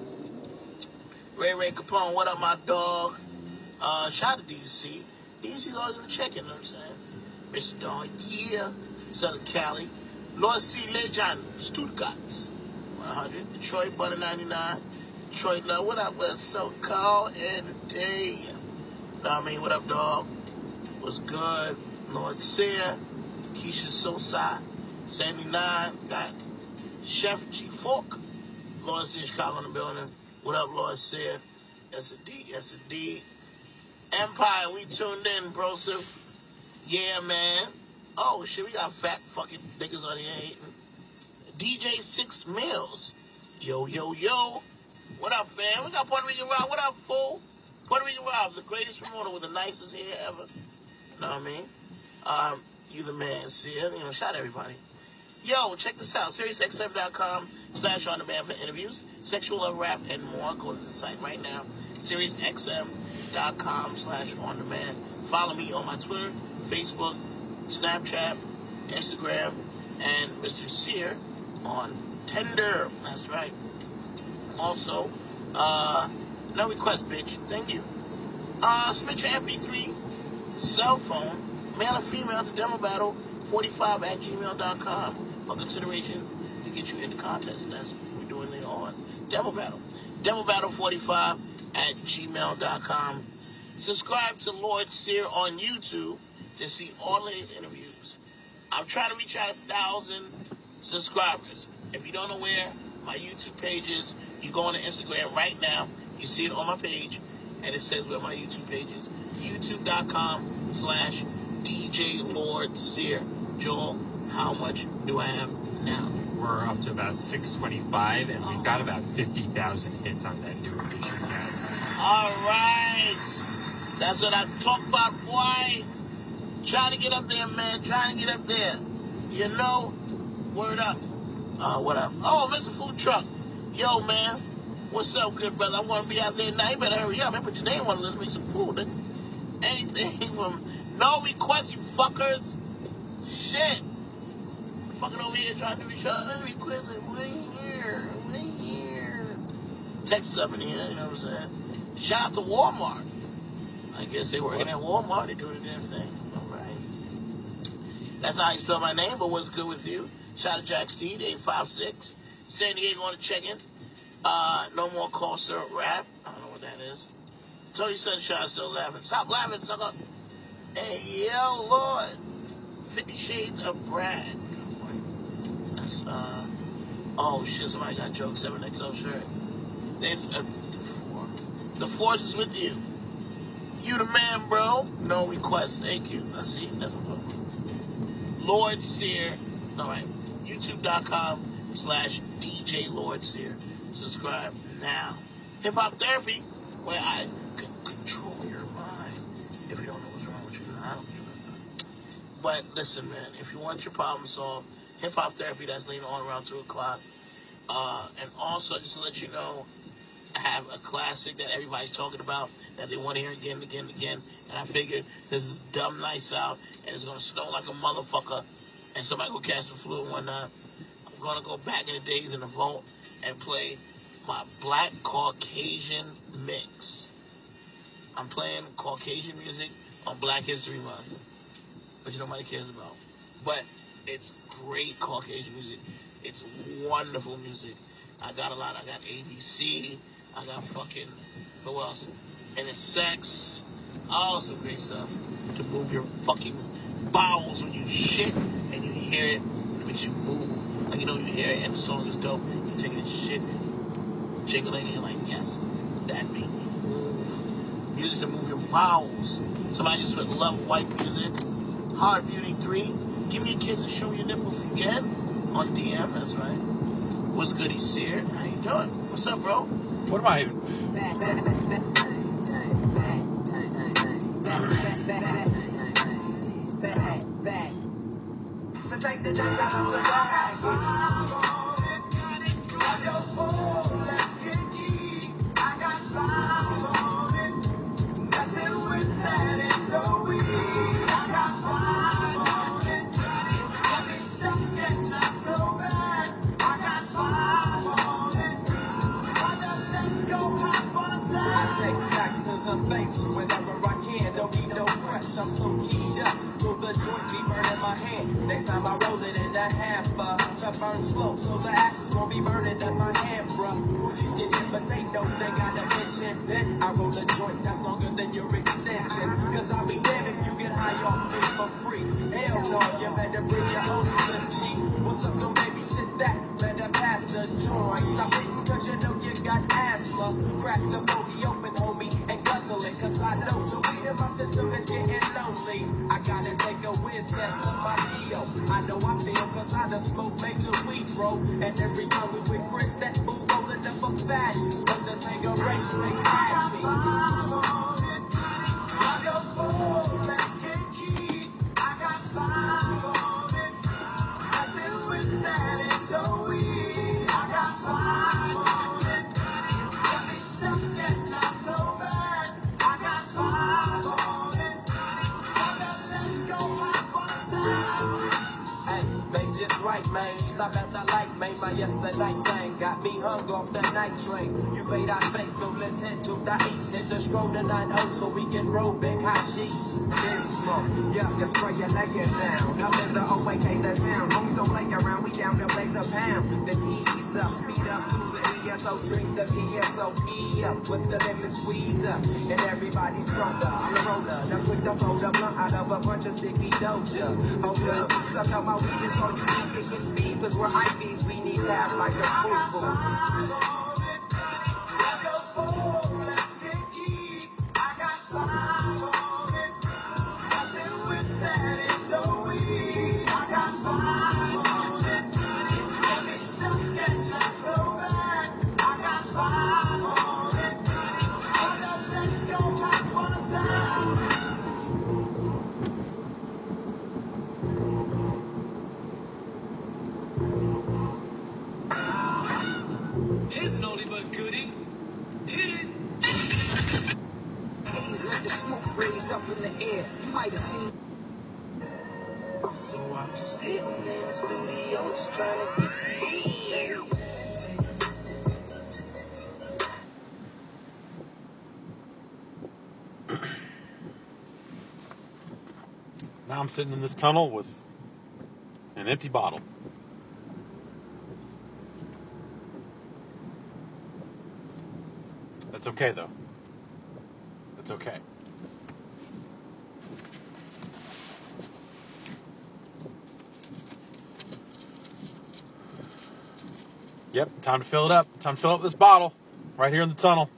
Ray Ray Capone, what up, my dog? Uh, shout out to D C. D C's always in the check-in, you know what I'm saying? Mister Dawn, yeah. Southern Cali. Lord C. Legend, Stuttgart. one hundred. Detroit, Butter ninety-nine. Detroit, Love, what up, West So Cold every day. Know what I mean? What up, dog? What's good? Lord Sear. Keisha Sosa. seventy-nine. Got Chef G. Fork. Lord Sear, Chicago in the building. What up, Lord Sear? S a D, S a D. Empire, we tuned in, brosif. Yeah, man. Oh, shit, we got fat fucking niggas on here hating. D J Six Mills. Yo, yo, yo. What up, fam? We got Puerto Rican Rob. What up, fool? Puerto Rican Rob, the greatest promoter with the nicest hair ever. You know what I mean? Um, you the man, Sear. You know, shout out everybody. Yo, check this out. SiriusXM.com slash on demand for interviews, sexual love rap, and more. Go to the site right now. SiriusXM.com slash on demand. Follow me on my Twitter, Facebook, Snapchat, Instagram, and Mister Sear on Tinder. That's right. Also, uh, no request, bitch. Thank you. Uh, submit your M P three cell phone, male or female, to Demo Battle forty-five at gmail dot com for consideration to get you in the contest. That's what we're doing there on Demo Battle. Demo Battle forty-five at gmail dot com. Subscribe to Lord Sear on YouTube to see all of his interviews. I'm trying to reach out a thousand subscribers. If you don't know where my YouTube page is, you go on to Instagram right now. You see it on my page, and it says where my YouTube page is. YouTube.com slash DJ Lord Sear. Joel, how much do I have now? We're up to about six twenty-five, and we've got about fifty thousand hits on that new edition cast. All right. That's what I talk about, boy. Trying to get up there, man. Trying to get up there. You know? Word up. Uh, what up? Oh, Mister Food Truck. Yo, man. What's up, good brother? I want to be out there now. You better hurry up. Man, put your name on the list. Make some food. Nigga. Anything from no requests, you fuckers. Shit. Fucking over here trying to do each other. No requests. Like, what are you here? What are you here? Texas up in here, you know what I'm saying? Shout out to Walmart. I guess they working at Walmart. They doing the damn thing. All right. That's not how you spell my name, but what's good with you? Shout out to Jack Steed, eight five six. San Diego on the check-in. Uh, no more call syrup rap. I don't know what that is. Tony Sunshine still laughing. Stop laughing, sucker. Hey, yo, Lord. Fifty Shades of Brad. That's, uh, oh, shit, somebody got joke. seven X L shirt. There's a, the force is with you. You the man, bro. No request. Thank you. I see. That's a fun. Lord Sear. All right. YouTube.com slash DJ Lord Sear. Subscribe now. Hip Hop Therapy, where I can control your mind. If you don't know what's wrong with you, I don't know. But listen, man, if you want your problem solved, Hip Hop Therapy, that's later on around two o'clock. Uh, and also, just to let you know, I have a classic that everybody's talking about that they want to hear again and again and again. And I figured this is dumb nice out and it's going to snow like a motherfucker and somebody will catch the flu and whatnot. I'm going to go back in the days in the vault and play my Black Caucasian mix. I'm playing Caucasian music on Black History Month, which nobody cares about. But it's great Caucasian music. It's wonderful music. I got a lot. I got A B C. I got fucking, who else? And it's sex. All some great stuff to move your fucking bowels when you shit and you hear it. It makes you move. Like, you know, you hear it and the song is dope. You take a shit, jiggling, and you're like, yes, that made me move. Music to move your bowels. Somebody just put love white music. Hard Beauty three. Give me a kiss and show your nipples again. On D M, that's right. What's goody, Sear? How you doing? What's up, bro? What am I even... Whenever I can, don't need no press. I'm so keyed up till the joint be burning my hand. Next time I roll it in the half, uh, to burn slow, so the ashes won't be burning in my hand, bruh. Hoochie's getting, but they know they got a mention. Then I roll a joint that's longer than your extension. Cause I'll be damned if you get high off me for free. Hell no, you better bring your own slip cheek. What's up, no baby, sit back, better pass the joint. Stop thinking cause you know you got asthma. Crack the bogey open, homie, and guzzle it. Cause I know the weed in my system is getting lonely. I gotta take a whiz test of my Neo. I know I feel cause I done smoke major weed, bro. And every time we with Chris, that fool rolling up a fat. But the Tango race, they ask me. I got four, let's get key. I got five on it. I sit with that and the weed. I got five on it. Got me stuck and not so bad. I got five on it. Let's go rock on the side. Hey, make this right, man. Stop at the light, man. My yesterday thing got me hung off the night train. You fade our face, so let's head to the east. Hit the stroll to nine oh so we can roll big hot sheets. Then smoke, yeah, just spray your leg it down. Up in the O A K, the town. Homies don't play around, we down to blaze a pound. Then ease up, speed up to the E S O, drink the P S O E up with the lemon squeeze up. And everybody's stronger. I'm the roller, that's quick to roll the blunt out of a bunch of sticky doja. Hold up, suck out my weed is all you can get good feed. Cause we're I Bs, we need to have like a football. It's an oldie but goodie. Hit it. It's like the smoke raised up in the air. You might have seen. So I'm sitting in the studio just trying to get to you. Now I'm sitting in this tunnel with an empty bottle. That's okay, though. That's okay. Yep, time to fill it up. Time to fill up this bottle right here in the tunnel.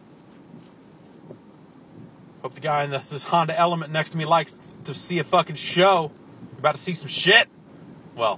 Hope the guy in this, this Honda Element next to me likes to see a fucking show. You're about to see some shit. Well,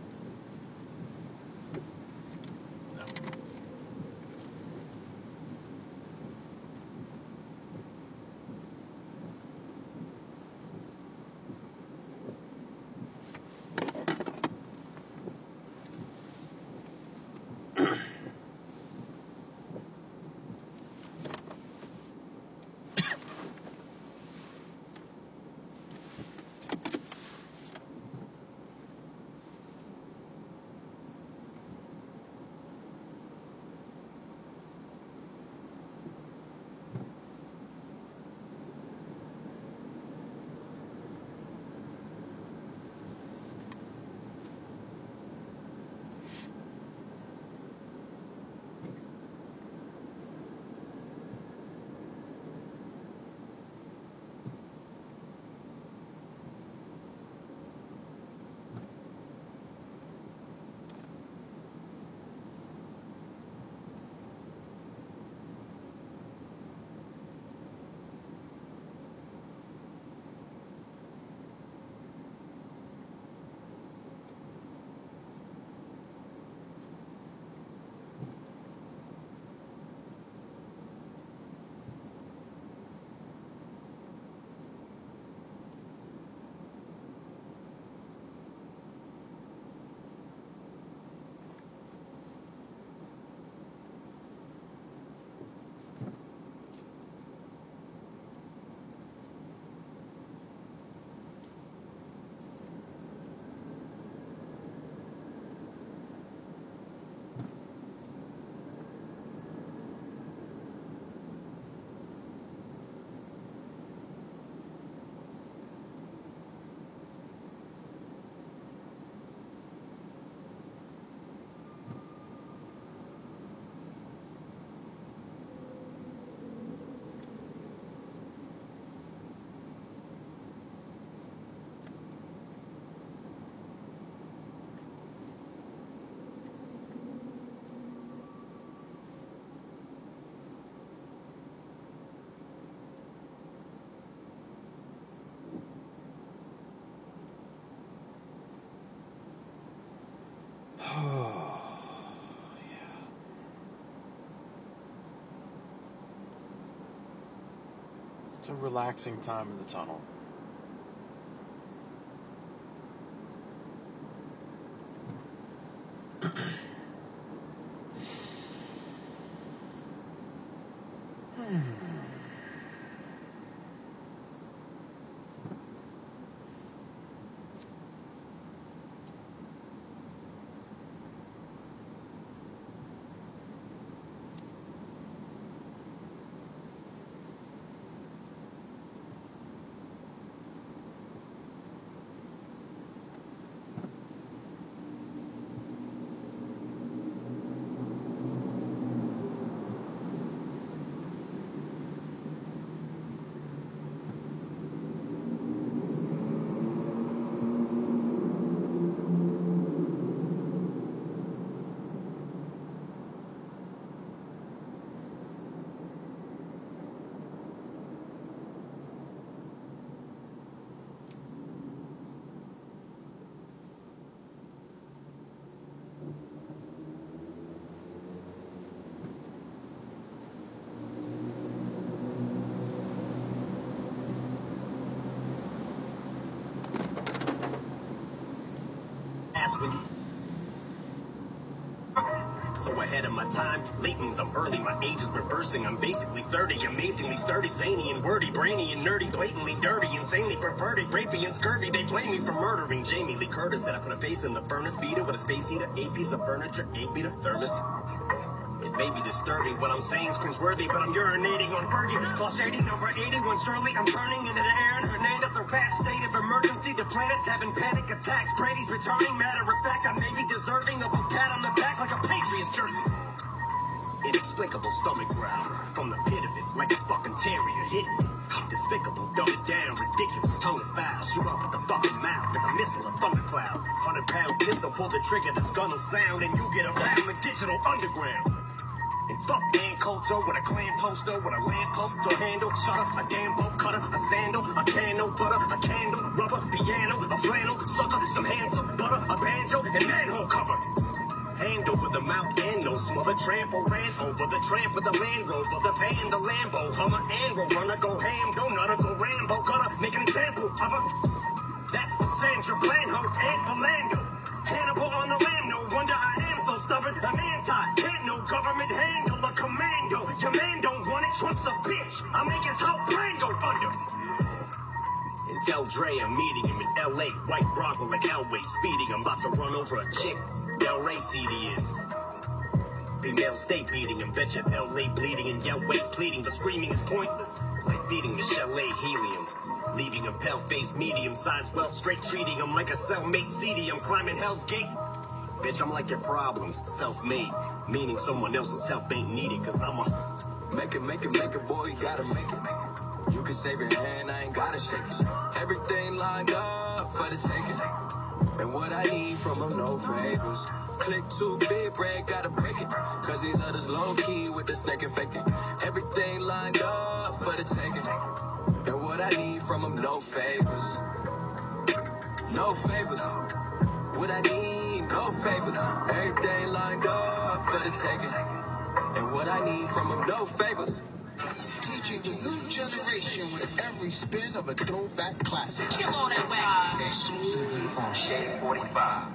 It's a relaxing time in the tunnel. So ahead of my time, late means I'm early, my age is reversing, I'm basically thirty, amazingly sturdy, zany and wordy, brainy and nerdy, blatantly dirty, insanely perverted, rapey and scurvy, they blame me for murdering Jamie Lee Curtis, said I put a face in the furnace, beater with a space heater, eight piece of furniture, eight beater thermos. It may be disturbing, what I'm saying is cringeworthy, but I'm urinating on Fergie, while shady number eighty-one, surely I'm turning into the air and Hernandez or bat state of emergency, the planet's having panic attacks, Brady's returning, matter of fact, I may be deserving of a pat on the back like a Patriots jersey. Inexplicable stomach growl from the pit of it, like a fucking terrier hit me. Despicable, dumb it down, ridiculous, tongue is foul. Shoot up at the fucking mouth like a missile, a thundercloud. Hundred pound pistol, pull the trigger, this gun will sound, and you get around the digital underground. And fuck Dan Coulter with a clan poster, with a lamp post to handle. Shut up, a damn boat cutter, a sandal, a can of butter, a candle, rubber, piano, a flannel, sucker, some handsome butter, a banjo, and manhole cover. Hand over the mouth and no smother, trample, ran over the tramp with the Land Rover, the van, the Lambo, Hummer, and runner, go ham, go nutter, go Rambo, gonna make an example of her. That's for Sandra Blanco and Philando. Hannibal on the lamb, no wonder I am so stubborn. I'm anti, can't no government handle a commando. Your man don't want it, Trump's a bitch. I make his whole plan go under. And tell Dre I'm meeting him in L A, white Bronco like Elway speeding. I'm about to run over a chick, Del Rey C D in. Female state beating him, betcha L A bleeding and yell wait pleading, but screaming is pointless. Like beating Michelle A. Helium. Leaving a pale-faced medium-sized welt straight treating him like a cellmate seedy. I'm climbing Hell's Gate. Bitch, I'm like your problems, self-made. Meaning someone else's help ain't needed, cause I'm a... Make it, make it, make it, boy, you gotta make it. You can save your hand, I ain't gotta shake it. Everything lined up for the taking. And what I need from them, no favors. Click too big, bread, gotta break it. Cause these others low-key with the snake infected. Everything lined up for the taking. And what I need from them, no favors. No favors. What I need, no favors. Everything lined up for the taking. And what I need from them, no favors. Teaching the new generation with every spin of a throwback classic. Kill all that wax. Exclusively on Shade forty-five.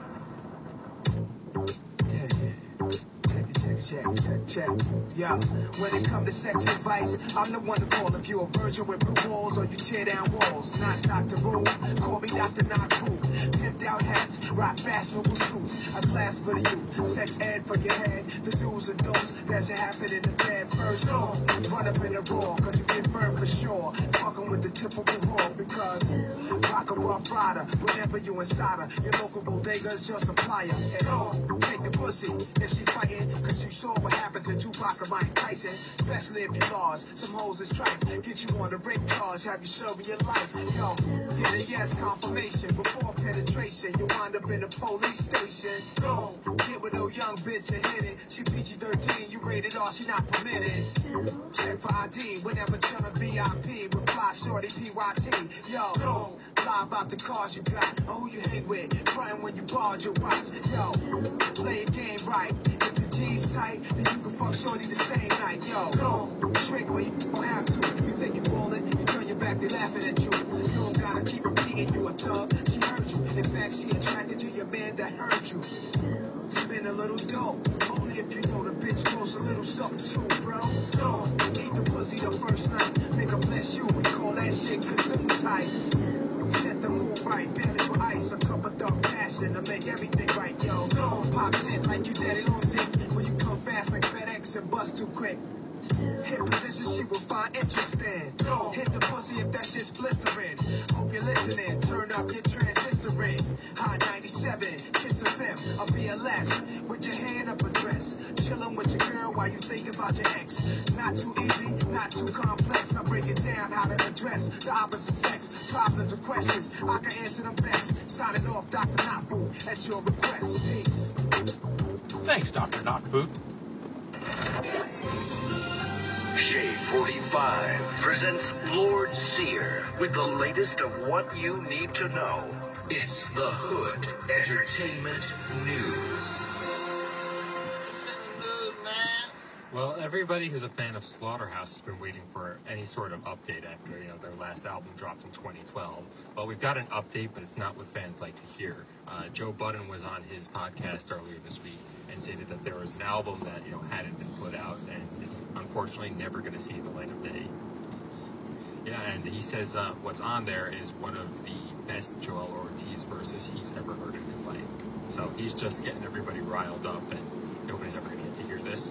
Check, check, check. Yeah, when it comes to sex advice, I'm the one to call if you're a virgin with blue walls or you tear down walls. Not Doctor Who, call me Doctor Not Cool. Pimped out hats, rock fashionable suits. A class for the youth, sex ed for your head. The do's and don'ts that should happen in the bed. First off, run up in the raw, cause you get burned for sure. Fucking with the typical whore, because rock a rough rider. Whenever you inside her, your local bodega's your supplier. And all, take the pussy if she fighting, cause you saw what happened to Tupac or Mike Tyson. Especially if you lost, some hoes is tripe. Get you on the rape charge, have you serving your life. Yo, get a yes confirmation before penetration. You wind up in a police station. Go, get with no young bitch and hit it. She P G thirteen, you rated R, she not permitted. Check for I D, whenever chillin' V I P with fly shorty P Y T. Yo, go, lie about the cars you got or who you hang with. Crying when you borrowed your watch. Yo, play a game right. If the G's tight, then you can fuck shorty the same night. Yo, go, trick where you don't have to. You think you ballin', you turn something too, bro. Go on, eat the pussy the first night. Nigga bless you, we call that shit consume tight. We set the mood right, barely for ice. A cup of dark passion to make everything right, yo. Go on, pop shit like you daddy long dick. When you come fast like FedEx and bust too quick. Hit position she will find interesting. Hit the pussy if that shit's blistering. Hope you're listening. Turn up your transistoring. High ninety-seven, Kiss F M, a B L S. With your hand up a dress. Chillin' with your girl while you think about your ex. Not too easy, not too complex. I break it down how to address the opposite sex. Problems or questions, I can answer them best. Signing off, Doctor Knockboot, at your request. Peace. Thanks, Doctor Knockboot. Shade forty-five presents Lord Sear with the latest of what you need to know. It's the Hood Entertainment News. Well, everybody who's a fan of Slaughterhouse has been waiting for any sort of update after, you know, their last album dropped in twenty twelve. Well, we've got an update, but it's not what fans like to hear. Uh, Joe Budden was on his podcast earlier this week and stated that there was an album that, you know, hadn't been put out, and it's unfortunately never going to see the light of day. Yeah, and he says uh, what's on there is one of the best Joel Ortiz verses he's ever heard in his life. So he's just getting everybody riled up, and nobody's ever going to get to hear this.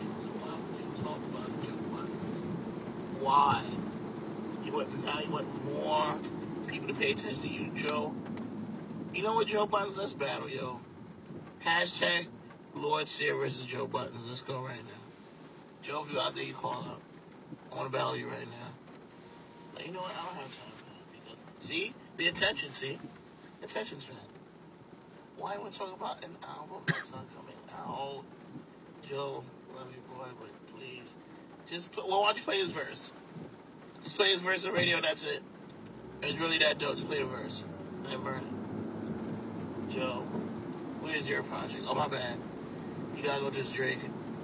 Why? You want now you want more people to pay attention to you, Joe. You know what, Joe Buttons? Let's battle, yo. Hashtag Lord Sear versus Joe Buttons. Let's go right now. Joe, if you out there, you call up. I want to battle you right now. But you know what? I don't have time for that. Because, see? The attention, see? Attention span. Why do we talk about an album that's not coming out? Joe, love you, boy, but please. Just, play, well, why don't you play his verse? Just play his verse on the radio, that's it. It's really that dope. Just play the verse. And burn it. Joe, where's your project? Oh, my bad. You gotta go to this Drake.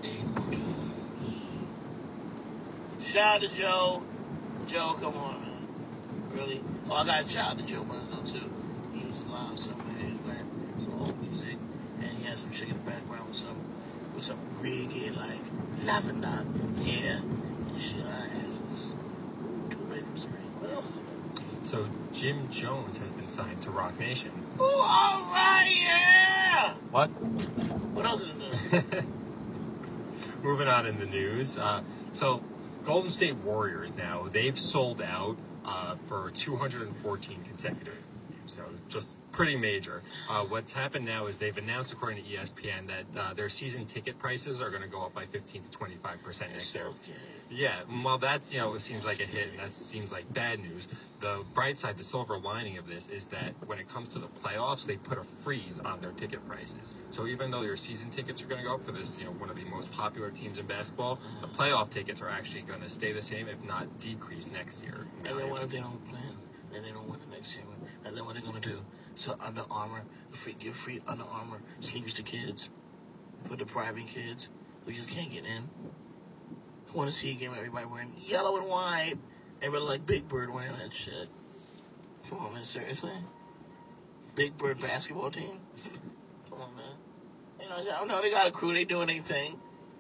Shout out to Joe. Joe, come on, man. Really? Oh, I got a shout out to Joe Buttons, though, too. He was live somewhere. He was playing some old music. And he had some chick in the background with some, with some reggae, like, lavender hair. And shit, our asses. Two rhythm screen. What else is there? So Jim Jones has been signed to Rock Nation. Oh, all right, yeah! What? What else is in there? Moving on in the news. Uh, so Golden State Warriors now, they've sold out uh, for two hundred fourteen consecutive games. So just pretty major. Uh, what's happened now is they've announced, according to E S P N, that uh, their season ticket prices are going to go up by fifteen to twenty-five percent next year. Yeah, well, that's, you know, it seems like a hit, and that seems like bad news. The bright side, the silver lining of this is that when it comes to the playoffs, they put a freeze on their ticket prices. So even though your season tickets are going to go up for this, you know, one of the most popular teams in basketball, the playoff tickets are actually going to stay the same, if not decrease next year. And then what if they don't play? And they don't win the next year? And then what are they going to do? So Under Armour, free, give free Under Armour sneakers to kids, for depriving kids who just can't get in. I want to see a game where everybody wearing yellow and white. Everybody like Big Bird wearing that shit. Come on, man, seriously? Big Bird basketball team? Come on, man. You know, I don't know, they got a crew, they doing their thing.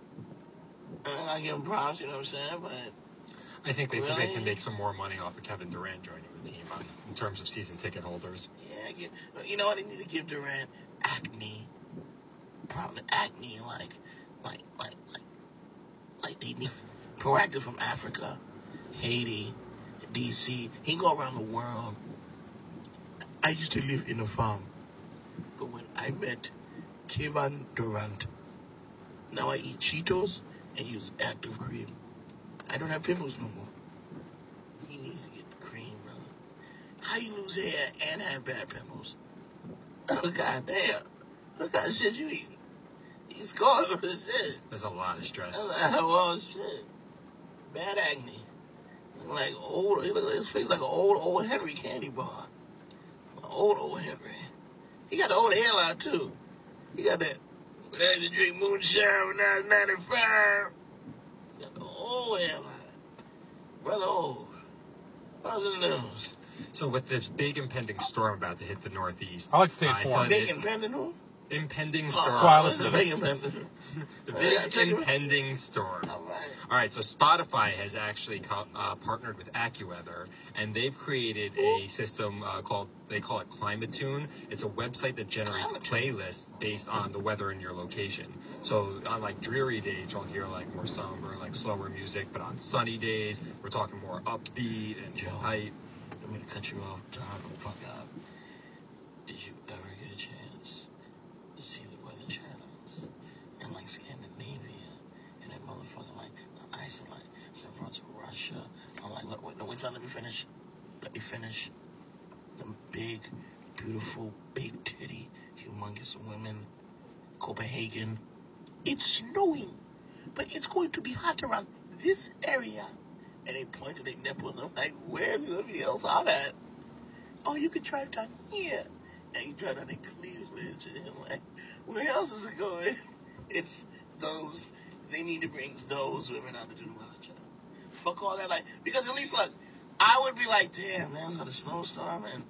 I gotta give them props, you know what I'm saying? But I think they really? think they can make some more money off of Kevin Durant joining the team on, in terms of season ticket holders. Yeah, give, you know what? They need to give Durant acne. Probably acne, like, like, like, like, like they need Proactive from Africa, Haiti, D C. He can go around the world. I used to live in a farm, but when I met Kevin Durant, now I eat Cheetos and use active cream. I don't have pimples no more. He needs to get the cream, brother. How you lose hair and have bad pimples? Oh, God damn. What kind of shit you eating? He's going for the shit. There's a lot of stress. That's like, well, shit. Bad acne. Like old, his face like an old, old Henry candy bar. Old, old Henry. He got the old hairline, too. He got that, when I used to drink moonshine when I was ninety-five. He got the old hairline. Brother old. How's in the news? So with this big impending storm about to hit the Northeast, I like to say it I for thought Big it- impending who? impending Oh, storm. That's why I listen to big this. impending. The Yeah, big check it out. impending storm. All right. All right, so Spotify has actually co- uh, partnered with AccuWeather, and they've created a system uh, called, they call it ClimateTune. It's a website that generates playlists based on the weather in your location. So on like dreary days, you'll hear like more somber, like slower music, but on sunny days, we're talking more upbeat and hype. Let me cut you off. Time the fuck out. Did you ever get a chance to see the weather channels in like Scandinavia and that motherfucker like Iceland, some parts of Russia? I'm like, wait, wait, no, wait, let me finish. Let me finish. The big, beautiful, big titty, humongous women, Copenhagen. It's snowing, but it's going to be hot around this area. And they point to their nipples. I'm like, where's everybody else out at? Oh, you could drive down here. And you drive down in Cleveland. And I'm like, where else is it going? It's those, they need to bring those women out to do the weather job. Fuck all that, like, because at least, look, I would be like, damn, man, it's got a snowstorm, and,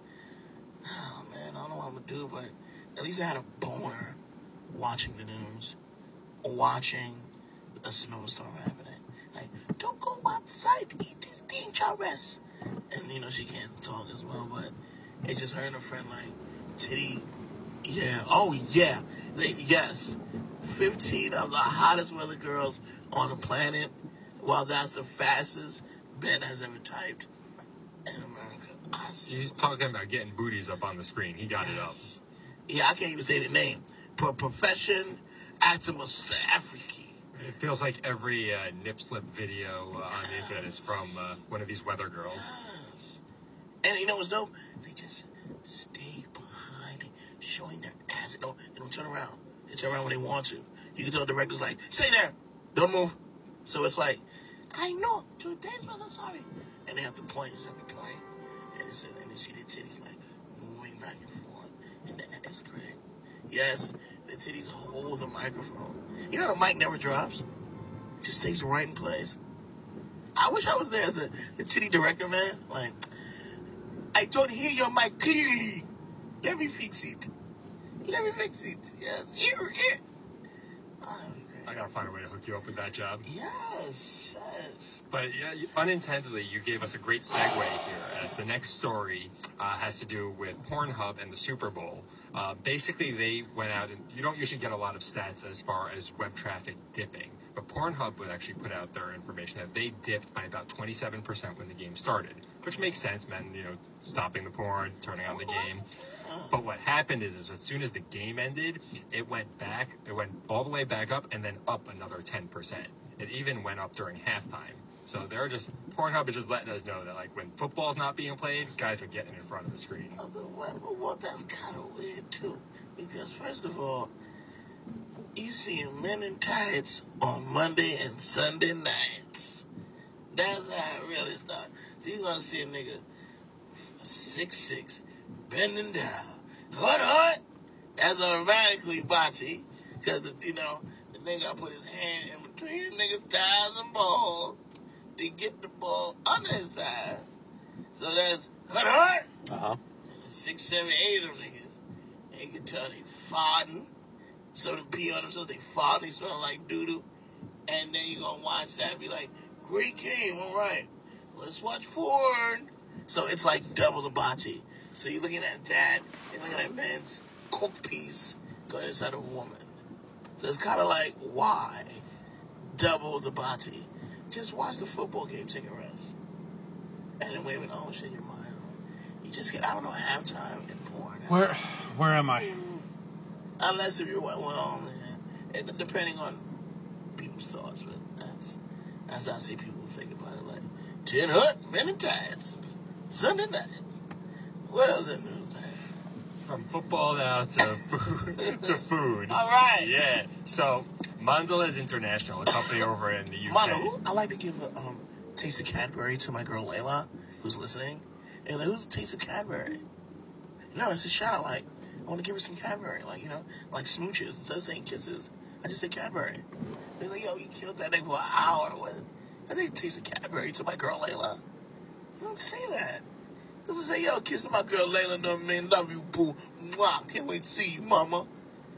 oh, man, I don't know what I'm going to do, but at least I had a boner watching the news, watching a snowstorm happening. Like, don't go outside, eat this dangerous. And, you know, she can't talk as well, but it's just her and her friend, like, titty, yeah, oh, yeah, they, yes, fifteen of the hottest weather girls on the planet, while that's the fastest Ben has ever typed in America. I see. He's talking about getting booties up on the screen. He got it up. Yeah, I can't even say the name. Pro profession, Actima Afriki. It feels like every uh, nip slip video uh, on the internet is from uh, one of these weather girls. Yes. And you know what's dope? They just stay behind, showing their ass. They don't, they don't turn around. They turn around when they want to. You can tell the director's like, stay there, don't move. So it's like, I know, today's weather, sorry. And they have to point, just have to point. And, it's, and you see their titties like moving back and forth. And that's great. Yes, the titties hold the microphone. You know the mic never drops. It just stays right in place. I wish I was there as a, the titty director, man. Like, I don't hear your mic clearly. Let me fix it. Let me fix it. Yes, here, here. Oh, I gotta find a way to hook you up with that job. yes, yes. But yeah, you- unintentionally, you gave us a great segue here, as the next story uh, has to do with Pornhub and the Super Bowl. Uh, basically, they went out, and you don't usually get a lot of stats as far as web traffic dipping, but Pornhub would actually put out their information that they dipped by about twenty-seven percent when the game started, which makes sense, man, you know, stopping the porn, turning on the game. But what happened is, is as soon as the game ended, it went back, it went all the way back up and then up another ten percent. It even went up during halftime. So they're just, Pornhub is just letting us know that, like, when football's not being played, guys are getting in front of the screen. Well, well, that's kind of weird, too. Because, first of all, you see men in tights on Monday and Sunday nights. That's how it really starts. So you're going to see a nigga six six, bending down, hut hut. That's automatically bocce. Because, you know, the nigga put his hand in between the nigga's thighs and balls to get the ball under his thighs. So that's hut hut. Uh-huh. Six, seven, eight of them niggas. And you can tell they farting. Some of them pee on themselves, they farting, they smell like doo-doo. And then you gonna watch that and be like, great game, all right. Let's watch porn. So it's like double the body. So you're looking at that, you're looking at men's cook piece going inside a woman. So it's kind of like, why double the body? Just watch the football game, take a rest. And then wait a minute, oh shit, your mind. You just get, I don't know, halftime in porn. Where, where am I? Unless if you're, well, yeah, it, depending on people's thoughts, but that's, that's how I see people think about it. Like, tin hut, men in tights, Sunday nights. What else in news? From football now to food. to food. All right. Yeah. So, Mondelez International, a company over in the U K. Mondo, I like to give a um, taste of Cadbury to my girl Layla, who's listening. And like, who's a taste of Cadbury? No, it's a shout out. Like, I want to give her some Cadbury. Like, you know, like smooches. Instead of saying kisses, I just say Cadbury. They're like, yo, you killed that nigga for an hour. What? I think taste of Cadbury to my girl Layla. You don't say that. Because I say, yo, kissing my girl Layla, no man, love you, boo. Mwah, can't wait to see you, mama.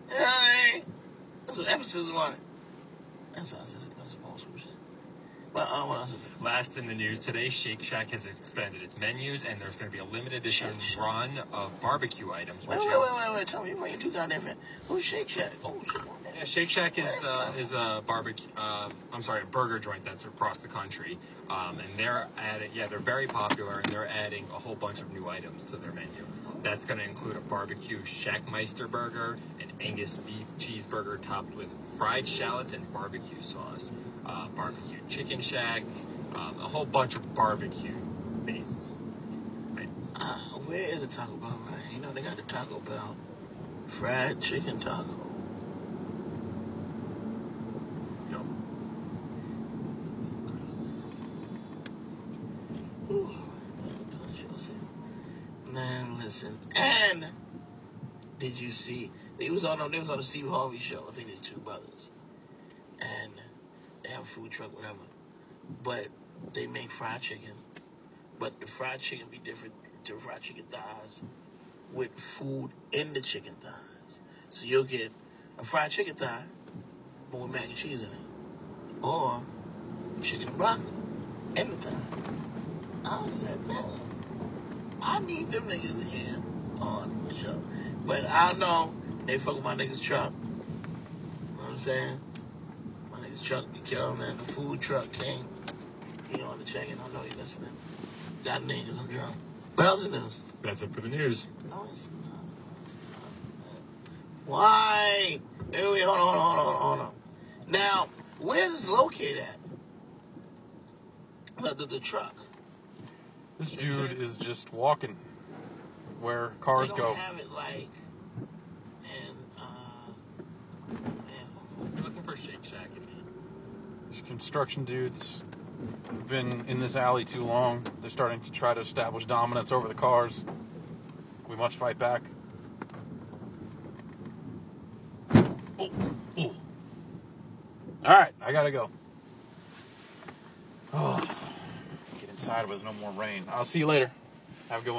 You know what I mean? That's what emphasis on it. That sounds just that's old school shit. Well, uh, what else is it? Last in the news today, Shake Shack has expanded its menus, and there's going to be a limited edition run of barbecue items. Wait, which wait, wait, wait, wait. Tell me you're making two goddamn different. Who's Shake Shack? Oh, shit. Yeah, Shake Shack is uh, is a barbecue. Uh, I'm sorry, a burger joint that's across the country, um, and they're adding. Yeah, they're very popular, and they're adding a whole bunch of new items to their menu. That's going to include a barbecue Shackmeister burger, an Angus beef cheeseburger topped with fried shallots and barbecue sauce, uh, barbecue chicken shack, um, a whole bunch of barbecue based items. Uh, where is the Taco Bell, man? You know they got the Taco Bell fried chicken taco. Man, listen. And did you see? They was on. They was on the Steve Harvey show. I think there's two brothers, and they have a food truck, whatever. But they make fried chicken. But the fried chicken be different to fried chicken thighs with food in the chicken thighs. So you'll get a fried chicken thigh, but with mac and cheese in it, or chicken and broccoli in the thigh. I said, man, I need them niggas in here on the show. But I know they fuck with my niggas' truck. You know what I'm saying? My niggas' truck be killed, man. The food truck king. He on the check-in. I know he listening. Got niggas on drunk. What else is this? That's it for the news. No, it's not. Why? Wait, wait, hold on, hold on, hold on, hold on. Now, where's this located at? The, the, the truck. This dude is just walking where cars they go. don't have it like in, uh, man. You're looking for Shake Shack in me. These construction dudes have been in this alley too long. They're starting to try to establish dominance over the cars. We must fight back. Oh, oh. All right, I gotta go. Oh, get inside where there's no more rain. I'll see you later. Have a good one.